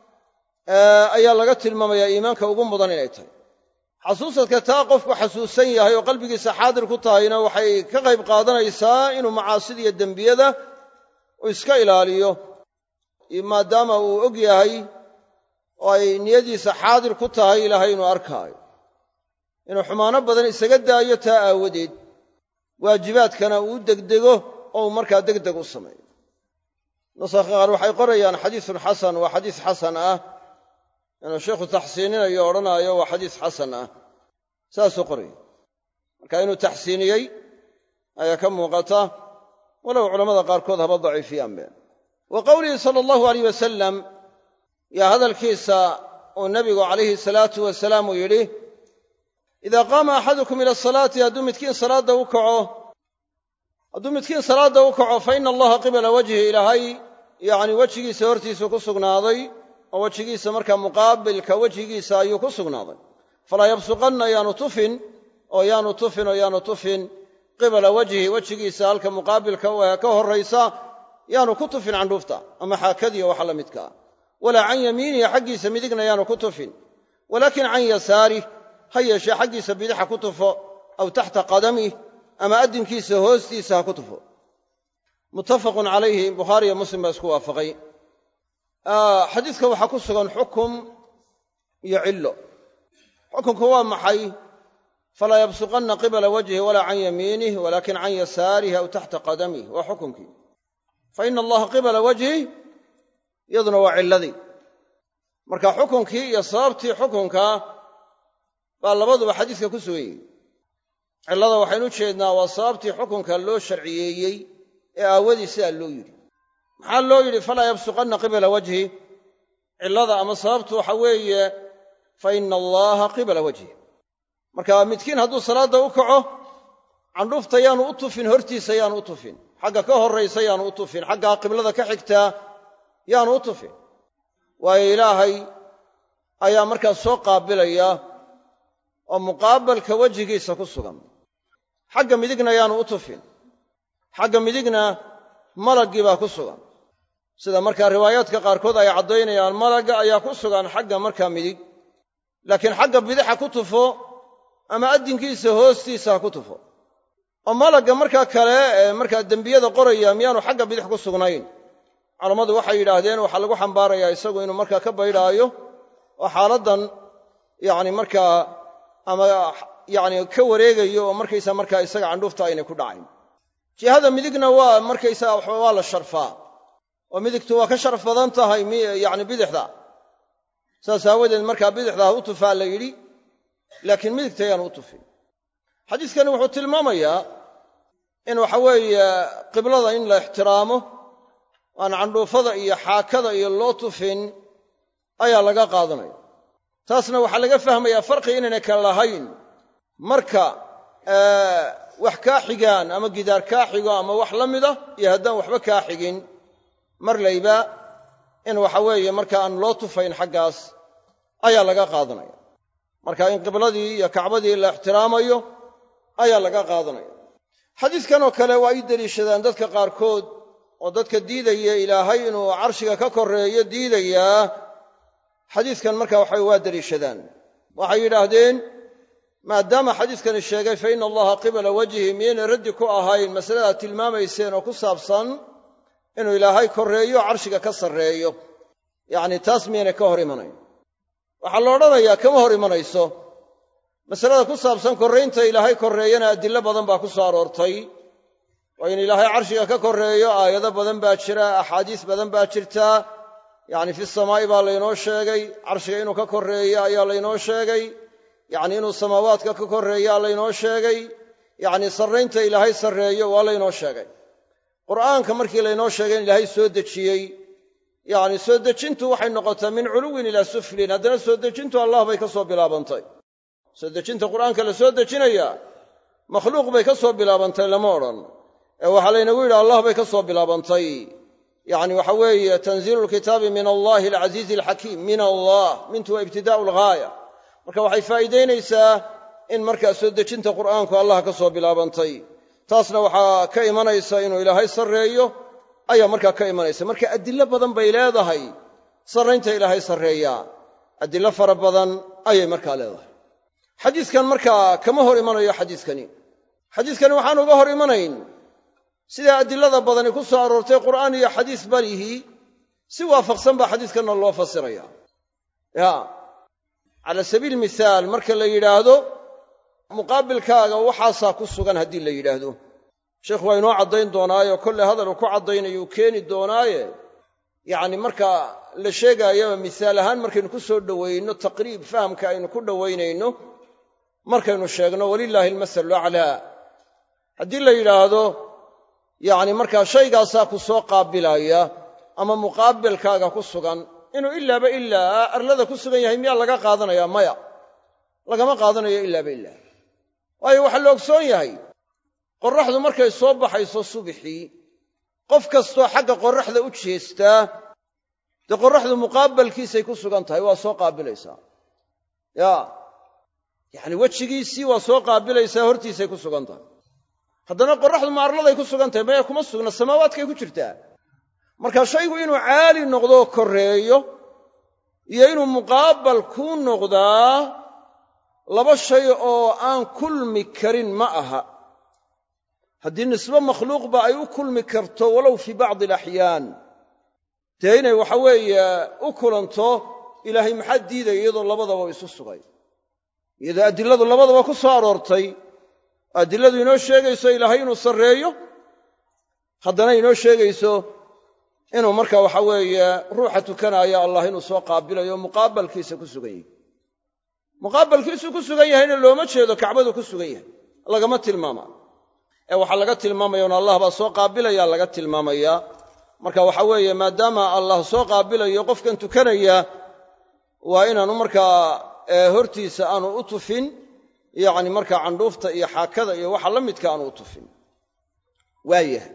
ayaa laga tilmaamayaa iimaanka ugu mudan inay tahay. xasuusadka taa qofku xasuusan yahay oo qalbigiisa xaadir ku tahayna waxay ka qayb qaadanaysaa inuu macaasida iyo dembiyada uu iska ilaaliyo, maadaama uu og yahay oo ay niyadiisa xaadir ku tahay ilaahay inuu arkaayo. inuu xumaano badan isaga daayo taa aawadeed, waajibaadkana uu degdego oo uu markaa degdeg u sameeyo. nusakha qaar waxay qorayaan xadiisun xasan, waa xadiis xasan ah. inuu sheikhu taxsiininayo o odhanaayo waa xadiis xasan ah, saasuu qoraya. marka inuu taxsiiniyey ayaa ka muuqata, walow culammada qaarkood haba daciifiyaanbe. wa qowlihi sala allahu alayh wasalam, yaa hadalkiisa uu nebigu calayhi salaatu wasalaam uu yidhi, idaa qaama axadukum ila asalaati, hadduu midkiin salaadda u kaco hadduu midkiin salaadda u kaco fa ina allaha qibala wajhi, ilaahay yacni wejigiisa hortiisuu ku sugnaaday, oo wejigiisa markaa muqaabilka wejigiisa ayuu ku sugnaaday. falaa yabsuqanna yaanu tufin oo yaanu tufin oo yaanu tufin qibala wajhi, wejigiisa halka muqaabilka u ah ka horraysa yaanu ku tufin candhuufta ama xaakadiya waxa la midka ah. walaa can yamiinihi, xaggiisa midigna yaanu ku tufin, walaakin can yasaarih, ha yeeshee xaggiisa bidixa ku tufo, aw taxta qadamih, ama addinkiisa hoostiisa ha ku tufo. muttafaqun calayhi, bukhaariyo muslim baa isku waafaqay. xadiidka waxaa ku sugan xukum iyo cillo. xukunku waa maxay? falaa yabsuqanna qibala wajhi walaa can yamiinih walaakin can yasaarih aw taxta qadamih, waa xukunkii. fa ina allaha qibala wajhi, iyaduna waa cilladii. marka xukunkii iyo sababtii xukunka baa labaduba xadiiska ku sugan yihin. cillada waxaynu u jeednaa waa sababtii xukunka loo sharciyeeyey ee aawadii sidaa loo yidhi. maxaa loo yidhi falaa yabsuqanna qibala wajhi cillada ama sababtu waxa weeye fa ina allaha qibala wajhi marka midkiin hadduu salaadda u kaco candhuufta yaanu u tufin hortiisa yaanu u tufin xagga ka horraysa yaanu u tufin xaggaa qiblada ka xigtaa yaanu u tufin waayo ilaahay ayaa markaas soo qaabilaya oo muqaabalka wejigiisa ku sugan xagga midigna yaanu u tufin xagga midigna malaggii baa ku sugan sida markaa riwaayaadka qaarkood ay caddaynayaan malagga ayaa ku sugan xagga markaa midig laakiin xagga bidixa ku tufo ama addinkiisa hoostiisa ha ku tufo oo malagga markaa kale ee markaa dembiyada qoraya miyaanu xagga bidix ku sugnayn culammadu waxay yidhaahdeen waxaa lagu xambaarayaa isagu inuu markaa ka baydhaayo oo xaaladdan yacni markaa ama yacni ka wareegayo oo markaysaa markaa isaga candhuufta aynay ku dhacayn jihada midigna waa markaysaa waa la sharfaa oo midigtu waa ka sharaf badan tahay yacni bidixda saas aawadeed markaa bidixda ha u tufaa la yidhi laakiin midigta yaanu u tufin xadiiskani wuxuu tilmaamayaa in waxa weeye qiblada in la ixtiraamo aan candhuufada iyo xaakada iyo loo tufin ayaa laga qaadanaya taasna waxaa laga fahmayaa farqi inaynay kala lahayn marka wax kaa xigaan ama gidaar kaa xigo ama wax la mida iyo haddaan waxba kaa xigin mar layba in waxa weeye marka aan loo tufayn xaggaas ayaa laga qaadanaya marka in qibladii iyo kacbadii la ixtiraamayo ayaa laga qaadanaya xadiiskan oo kale waa ay deliishadaan dadka qaarkood oo dadka diidaya ilaahay inuu carshiga ka korreeyo diidayaa xadiiskan marka waxa waa deliishadaan waxay yidhaahdeen maadaama xadiiskani sheegay fa ina allaha qibala wajhi miyaynay raddi ku ahayn masaladaad tilmaamayseen oo ku saabsan inuu ilaahay korreeyo carshiga ka sarreeyo yacni taas miyaynay ka hor imanayn waxaa la odhanayaa kama hor imanayso masalada ku saabsan korraynta ilaahay korreeyana adillo badan baa ku soo aroortay waa in ilaahay carshiga ka korreeyo aayado badan baa jira axaadiis badan baa jirta yacni fi samaa'i baa laynoo sheegay carshiga inuu ka korreeyo ayaa laynoo sheegay yacni inuu samaawaadka ka korreeyaa laynoo sheegay yacni sarraynta ilaahay sarreeyo waa laynoo sheegay qur'aanka markii laynoo sheegay in ilaahay soo dejiyey yacni soo dejintu waxay noqotaa min culuwin ilaa suflin haddana soo dejintu allah bay ka soo bilaabantay soo dejinta qur'aanka la soo dejinayaa makhluuq bay ka soo bilaabantay lama odhan ee waxaa laynagu yidhi allah bay ka soo bilaabantay yacni waxa weeye tanziilu lkitaabi min allahi alcasiizi alxakiim min allah mintu waa ibtidaa'u lghaaya marka waxay faa'iidaynaysaa in markaa soo dejinta qur'aanku allah ka soo bilaabantay taasna waxaa ka imanaysa inuu ilaahay sarreeyo ayaa markaa ka imanaysa marka adillo badan bay leedahay sarraynta ilaahay sarreeyaa adillo fara badan ayay markaa leedahay xadiiskan markaa kama hor imanayo xadiiskani xadiiskani waxaan uga hor imanayn sidaa adilada badani ku soo aroortay qur'aan iyo xadiis balihi si waafaqsan baa xadiiskanna loo fasiraya ya cala sabiil mithaal marka la yidhaahdo muqaabilkaaga waxaasaa ku sugan haddii la yidhaahdo sheekhu waa inoo caddayn doonaayo kolley hadal uu ku caddaynayo uu keeni doonaaye yacni marka la sheegaayaba mithaal ahaan markaynu ku soo dhowayno taqriib fahamka aynu ku dhowaynayno markaynu sheegno walilaahi almasalu aclaa haddii la yidhaahdo yacni markaa shaygaasaa ku soo qaabilaya ama muqaabilkaaga ku sugan inuu ilaaba ilaa arlada ku sugan yahay miyaa laga qaadanayaa maya lagama qaadanayo ilaaba ilaa waayo waxaa la ogsoon yahay qorraxdu markay soo baxayso subixii qof kastoo xagga qorraxda u jeestaa dee qorraxdu muqaabalkiisay ku sugan tahay waa soo qaabilaysaa ya yacni wejigiisii waa soo qaabilaysaa hortiisay ku sugan tahay haddana qorraxdu ma arladay ku sugan tahay maya kuma sugna samaawaadkay ku jirtaa marka shaygu inuu caali noqdoo korreeyo iyo inuu muqaabal kuu noqdaa laba shay oo aan kulmi karin ma aha haddii nisbe makhluuqba ay u kulmi karto walow fii bacdi alaxyaan dee inay waxa weeye u kulanto ilaahay maxaa diidaya iyadoo labadaba isu sugay iyadoo adiladu labadaba ku soo aroortay adiladu inoo sheegayso ilaahay inuu sarreeyo haddana inoo sheegayso inuu marka waxa weeye ruuxa tukanaya allah inuu soo qaabilayo muqaabalkiisa ku sugan yahay muqaabalkiisuu ku sugan yahayna looma jeedo kacbadu ku sugan yahay lagama tilmaama ee waxaa laga tilmaamaya un allah baa soo qaabilaya laga tilmaamayaa marka waxa weeye maadaama allah soo qaabilayo qofkan tukanaya waa inaanu markaa hortiisa aanu u tufin yacni markaa candhuufta iyo xaakada iyo waxa la midka aanu u tufin waayahay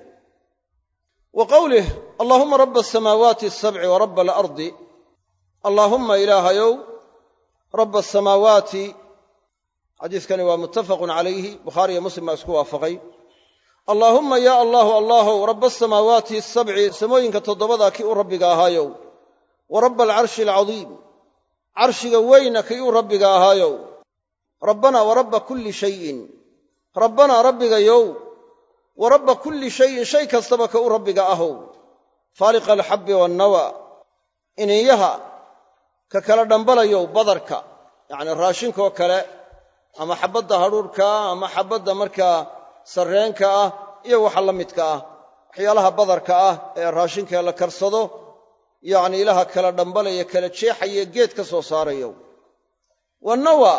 wa qowlih allaahumma rabba asamaawaati asabci wa rabba alardi allaahumma ilaahayow rabba asamaawaati xadiiskani waa muttafaqun calayhi bukhaari iyo muslim baa isku waafaqay allaahumma yaa allaahu allaahow rabba asamaawaati asabci samooyinka toddobadaa kii u rabbiga ahaayow wa rabba alcarshi alcadiim carshiga weyna kii u rabbiga ahaayow rabbanaa wa rabba kulli shayin rabbanaa rabbigayow wa rabba kulli shayin shay kastaba ka u rabbiga ahow faaliqa alxabbi waannawa iniyaha ka kala dhambalayow badarka yacni raashinkaoo kale ama xabbadda hadhuurhka ama xabbadda markaa sarreenka ah iyo waxa la midka ah waxyaalaha badarka ah ee raashinka la karsado yacni ilaha kala dhambalaya kala jeexaya geed ka soo saarayow wannawa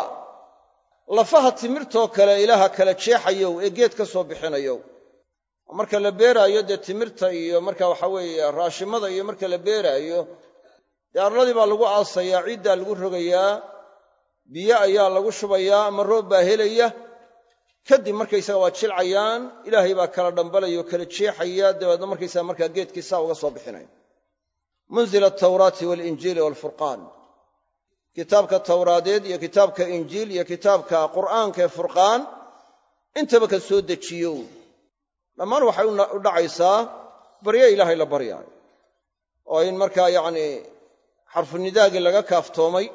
lafaha timirtoo kale ilaha kala jeexayow ee geed ka soo bixinayow marka la beeraayo dee timirta iyo marka waxa weeye raashimada iyo marka la beeraayo dee arladii baa lagu aasayaa ciiddaa lagu rogayaa biyo ayaa lagu shubayaa ama roob baa helaya kadib markaysaga waa jilcayaan ilaahay baa kala dhambalaya oo kala jeexaya dabeedna markaysaga markaa geedkiisaa uga soo bixinaya munzila atawraati waalinjiili waalfurqaan kitaabka tawraadeed iyo kitaabka injiil iyo kitaabka qur'aanka ee furqaan intaba ka soo dejiyo dhammaan waxay u dhacaysaa barye ilaahay la baryaayo oo in markaa yacni xarfunidaagii laga kaaftoomay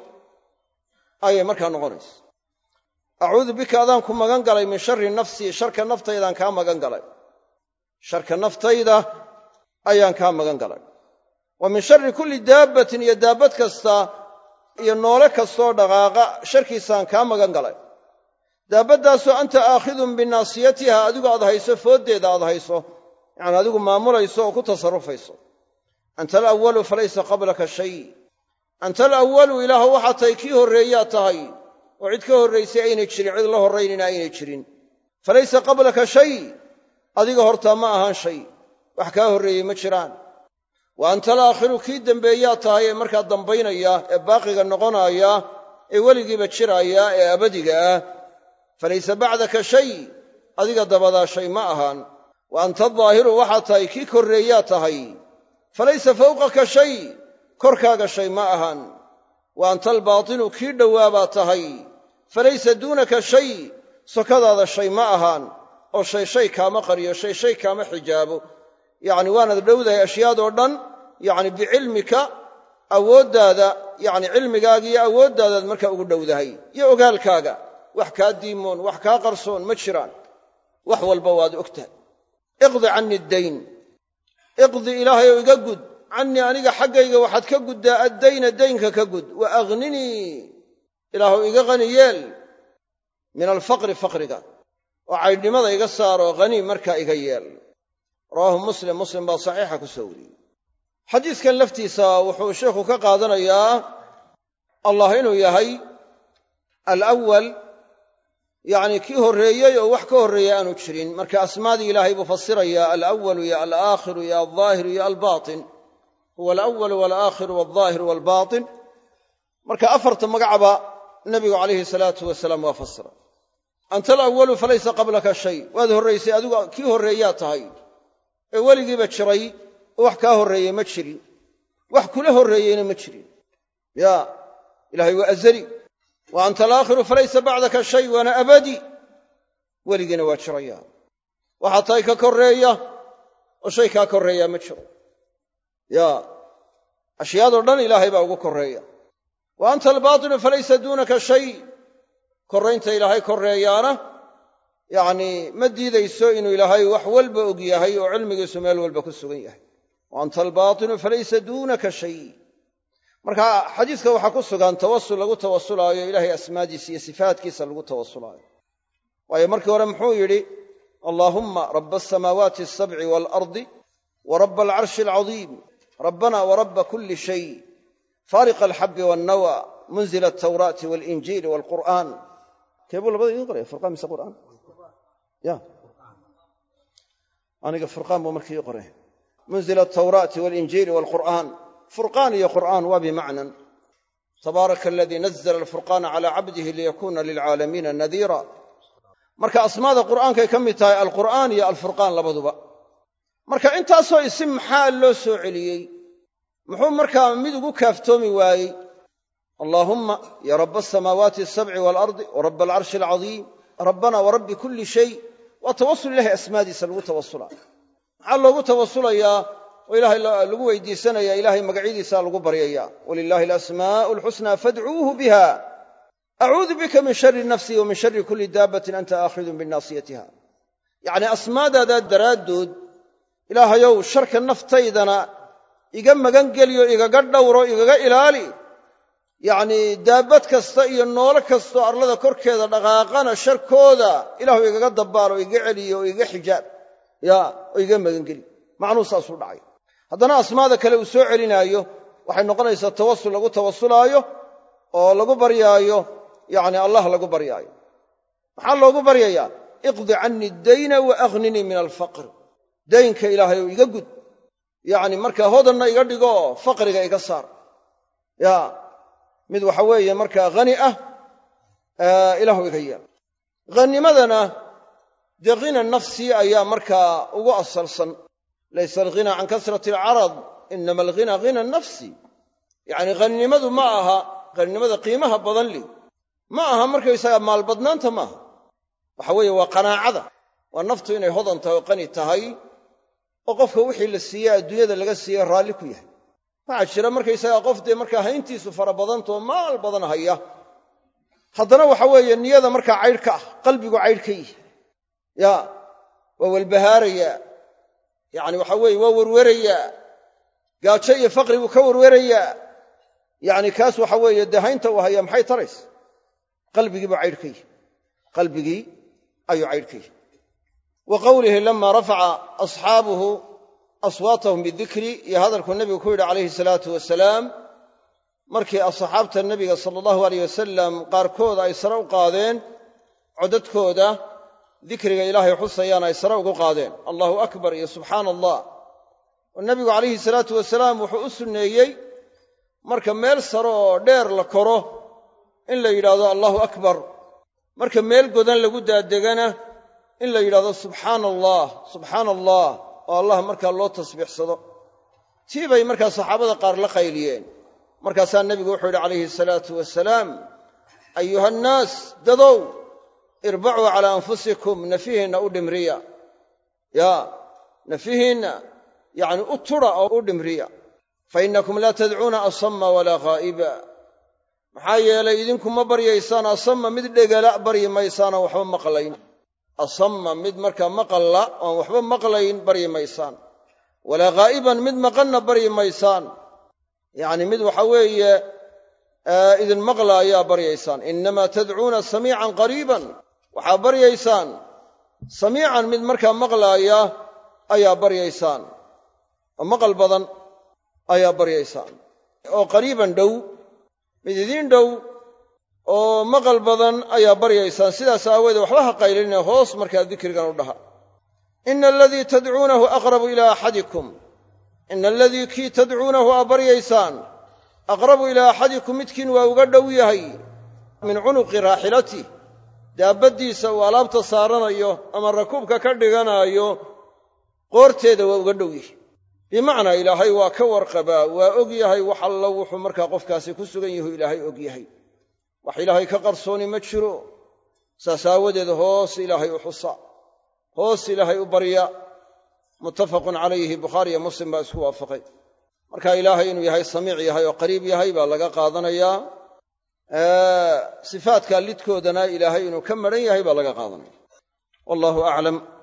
ayay markaa noqonaysa acuudu bika adaan ku magan galay min sharri nafsii sharka naftaydaan kaa magan galay sharka naftayda ayaan kaa magan galay wa min sharri kulli daabbatin iyo daabbad kasta iyo noole kastoo dhaqaaqa sharkiisaan kaa magan galay daabbaddaasoo anta aakhidun binaasiyatiha adigu aad hayso fooddeeda aad hayso yacani adigu maamulayso oo ku tasarrufayso anta alawalu falaysa qablaka shay anta alawalu ilaahu waxaa tahay kii horreeyaa tahay oo cid ka horraysay aynay jirin cid la horraynayna aynay jirin falaysa qablaka shay adiga hortaa ma ahaan shay wax kaa horreeyey ma jiraan wa anta alaakhiru kii dembeeyaa tahay ee markaa dambaynaya ee baaqiga noqonaya ee weligiiba jiraaya ee abadiga ah falaysa bacdaka shay adiga dabadaa shay ma ahaan wa anta adaahiru waxaa tahay kii korreeyaa tahay falaysa fawqaka shay korkaaga shay ma ahaan wa anta albaatinu kii dhowaabaa tahay falaysa duunaka shay sokadaada shay ma ahaan oo shay shay kaama qariyo shay shay kaama xijaabo yacni waanad dhowdahay ashyaadoo dhan yacni bicilmika awooddaada yacni cilmigaaga iyo awooddaadaad markaa ugu dhowdahay iyo ogaalkaaga wax kaa diimoon wax kaa qarsoon ma jiraan wax walba waad og tahay iqdi cannii addayn iqdi ilaahayow iga gud cannii aniga xaggayga waxaad ka guddaa addayna daynka ka gud wa aghninii ilaahu iga qani yeel min alfaqri faqriga oo caydhnimada iga saaro hani markaa iga yeel rawaahu muslim muslim baa saxiixa ku soo wariyey xadiiskan laftiisa wuxuu sheikhu ka qaadanayaa allah inuu yahay alawal yacni kii horreeyey oo wax ka horreeya aanu jirin marka asmaadii ilaahay buu fasirayaa alawalu iyo alaakhiru iyo aldaahiru iyo albaatin huwa alawalu waalaakhiru waldaahiru waalbaatin marka afarta magacba nebigu calayhi salaatu wasalaam waa fasira anta alawalu falaysa qablaka shay waad horraysay adigu kii horreeyaa tahay ee weligiiba jiray oo wax kaa horreeyey ma jirin wax kula horreeyeyna ma jirin ya ilaahay waa azali wa anta alaakhiru falaysa bacdaka shay waana abadi weligiina waa jiraya waxaa tahay ka korreeya oo shay kaa korreeyaa ma jiro ya ashyaadoo dhan ilaahay baa ugu korreeya wa anta albaatinu falaysa duunaka shay korraynta ilaahay korreeyaana yacnii ma diidayso inuu ilaahay wax walba og yahay oo cilmigiisu meel walba ku sugan yahay wa anta albaatinu falaysa duunaka shay marka xadiiska waxaa ku sugan tawasul lagu tawasulaayo ilaahay asmaadiisa iyo sifaatkiisa lagu tawasulaayo waayo markii hore muxuu yidhi allaahumma rabba asamaawaati asabci waalardi wa rabba alcarshi alcadiim rabbana wa rabba kulli shay faariqa alxabbi waannawa munzila altawraati waalinjiili waalqur'aan keebuu labada idiin qoraya furqaan mise qur'aan ya aniga furqaan buu markii ii qoray munzil altawraati waalinjiili waalqur'aan furqaan iyo qur'aan waa bimacnan tabaaraka aladii nazla alfurqaana calaa cabdihi liyakuuna lilcaalamiina nadiira marka asmaada qur'aankay ka mid tahay alqur'aan iyo alfurqaan labaduba marka intaasoo isim maxaa loo soo celiyey muxuu markaa mid ugu kaaftoomi waayey allaahumma ya rabba asamaawaati asabci waalardi wa rabba alcarshi alcadiim rabbana wa rabbi kulli shay waa tawasul ilahay asmaadiisa lagu tawasulaa maxaa loogu tawasulayaa oo ilaahay lagu weydiisanaya ilaahay magacyadiisa lagu baryayaa walilaahi alasmaa'u alxusnaa fadcuuhu biha acuudu bika min shari nafsii wa min shari kulli daabbatin anta aakhidun binaasiyatiha yacni asmaadaadaa daraaddood ilaahayow sharka naftaydana iga magan geliyo igaga dhowro igaga ilaali yacnii daabbad kasta iyo noolo kastoo arlada korkeeda dhaqaaqana sharkooda ilaahu igaga dabbaal oo iga celiyo oo iga xijaab ya oo iga magan geli macnuu saasuu dhacay haddana asmaada kale uu soo celinaayo waxay noqonaysaa tawasul lagu tawasulaayo oo lagu baryaayo yacni allah lagu baryaayo maxaa loogu baryayaa iqdi cannii dayna wa aghnini min alfaqr daynka ilaahay oo iga gud yacni markaa hodanna iga dhigo faqriga iga saar ya mid waxa weeye markaa hani ah ilaahu iga yeel hanimadana dee hina nafsi ayaa markaa ugu asalsan laysa alghina can kasrati alcarad inama alghina hina nafsi yacni haninimadu ma aha haninimada qiimaha badan li ma aha markaysaga maalbadnaanta maaha waxa weeye waa qanaacada waa naftu inay hodan tahay oo qani tahay oo qofka wixii la siiyey adduunyada laga siiyey raalli ku yahay waxaa jira markaysagaa qof dee markaa hayntiisu fara badantao maal badan haya haddana waxa weeye niyada markaa caydh ka ah qalbigu caydh ka yihi ya waa walbahaarayaa yacni waxa weeye waa werwerayaa gaajo iyo faqri buu ka werwerayaa yacni kaas waxa weeye dee haynta uu haya maxay taraysa qalbigii buu caydh ka yihi qalbigii ayuu caydh ka yihi wa qowlihi lama rafaca asxaabuhu aswaatahum bidikri iyo hadalkuu nebigu ku yidhi calayhi salaatu wasalaam markii asxaabta nebiga sala allahu alayh wasalam qaarkood ay sare u qaadeen codadkooda dikriga ilaahay xusayaan ay sare ugu qaadeen allahu akbar iyo subxaana allah oo nebigu calayhi salaatu wasalaam wuxuu u sunneeyey marka meel sare oo dheer la koro in la yidhaahdo allahu akbar marka meel godan lagu daadegana in la yidhahdo subxaana allah subxaana allah oo allah markaa loo tasbiixsado tii bay markaa saxaabada qaar la qayliyeen markaasaa nebigu wuxuu yidhi calayhi salaatu wasalaam ayuha annaas dadow irbacuu calaa anfusikum nafihiinna u dhimriya ya nafihiinna yacni u tudha oo u dhimriya fa innakum laa tadcuuna asamma walaa ghaa'iba maxaa yeelay idinku ma baryaysaan asamma mid dhegala baryi maysaanoo waxba maqlayn asamma mid markaa maqalla oon waxba maqlayn baryi maysaan walaa ghaa'iban mid maqanna baryi maysaan yacni mid waxa weeye idin maqlaayaa baryaysaan innamaa tadcuuna samiican qariiban waxaa baryaysaan samiican mid markaa maqlaaya ayaa baryaysaan oo maqal badan ayaa baryaysaan oo qariiban dhow mid idiin dhow oo maqal badan ayaa baryaysaan sidaas aawoodee waxba ha qaylinine hoos markaa dikrigan u dhaha ina aladii tadcuunahu aqrabu ilaa axadikum ina aladii kii tadcuunahu aa baryaysaan aqrabu ilaa axadikum midkiin waa uga dhow yahay min cunuqi raaxilatih daabbaddiisa uu alaabta saaranayo ama rakuubka ka dhiganaayo qoorteeda waa uga dhow yahay bimacnaa ilaahay waa ka warqabaa waa og yahay wax allo wuxuu markaa qofkaasi ku sugan yahu ilaahay og yahay wax ilaahay ka qarsooni ma jiro saas aawadeed hoos ilaahay u xusa hoos ilaahay u barya muttafaqun calayhi bukhaari iyo muslim baa isku waafaqay marka ilaahay inuu yahay samiic yahay oo qariib yahay baa laga qaadanayaa sifaadka lidkoodana ilaahay inuu ka maran yahay baa laga qaadanaya wallahu aclam.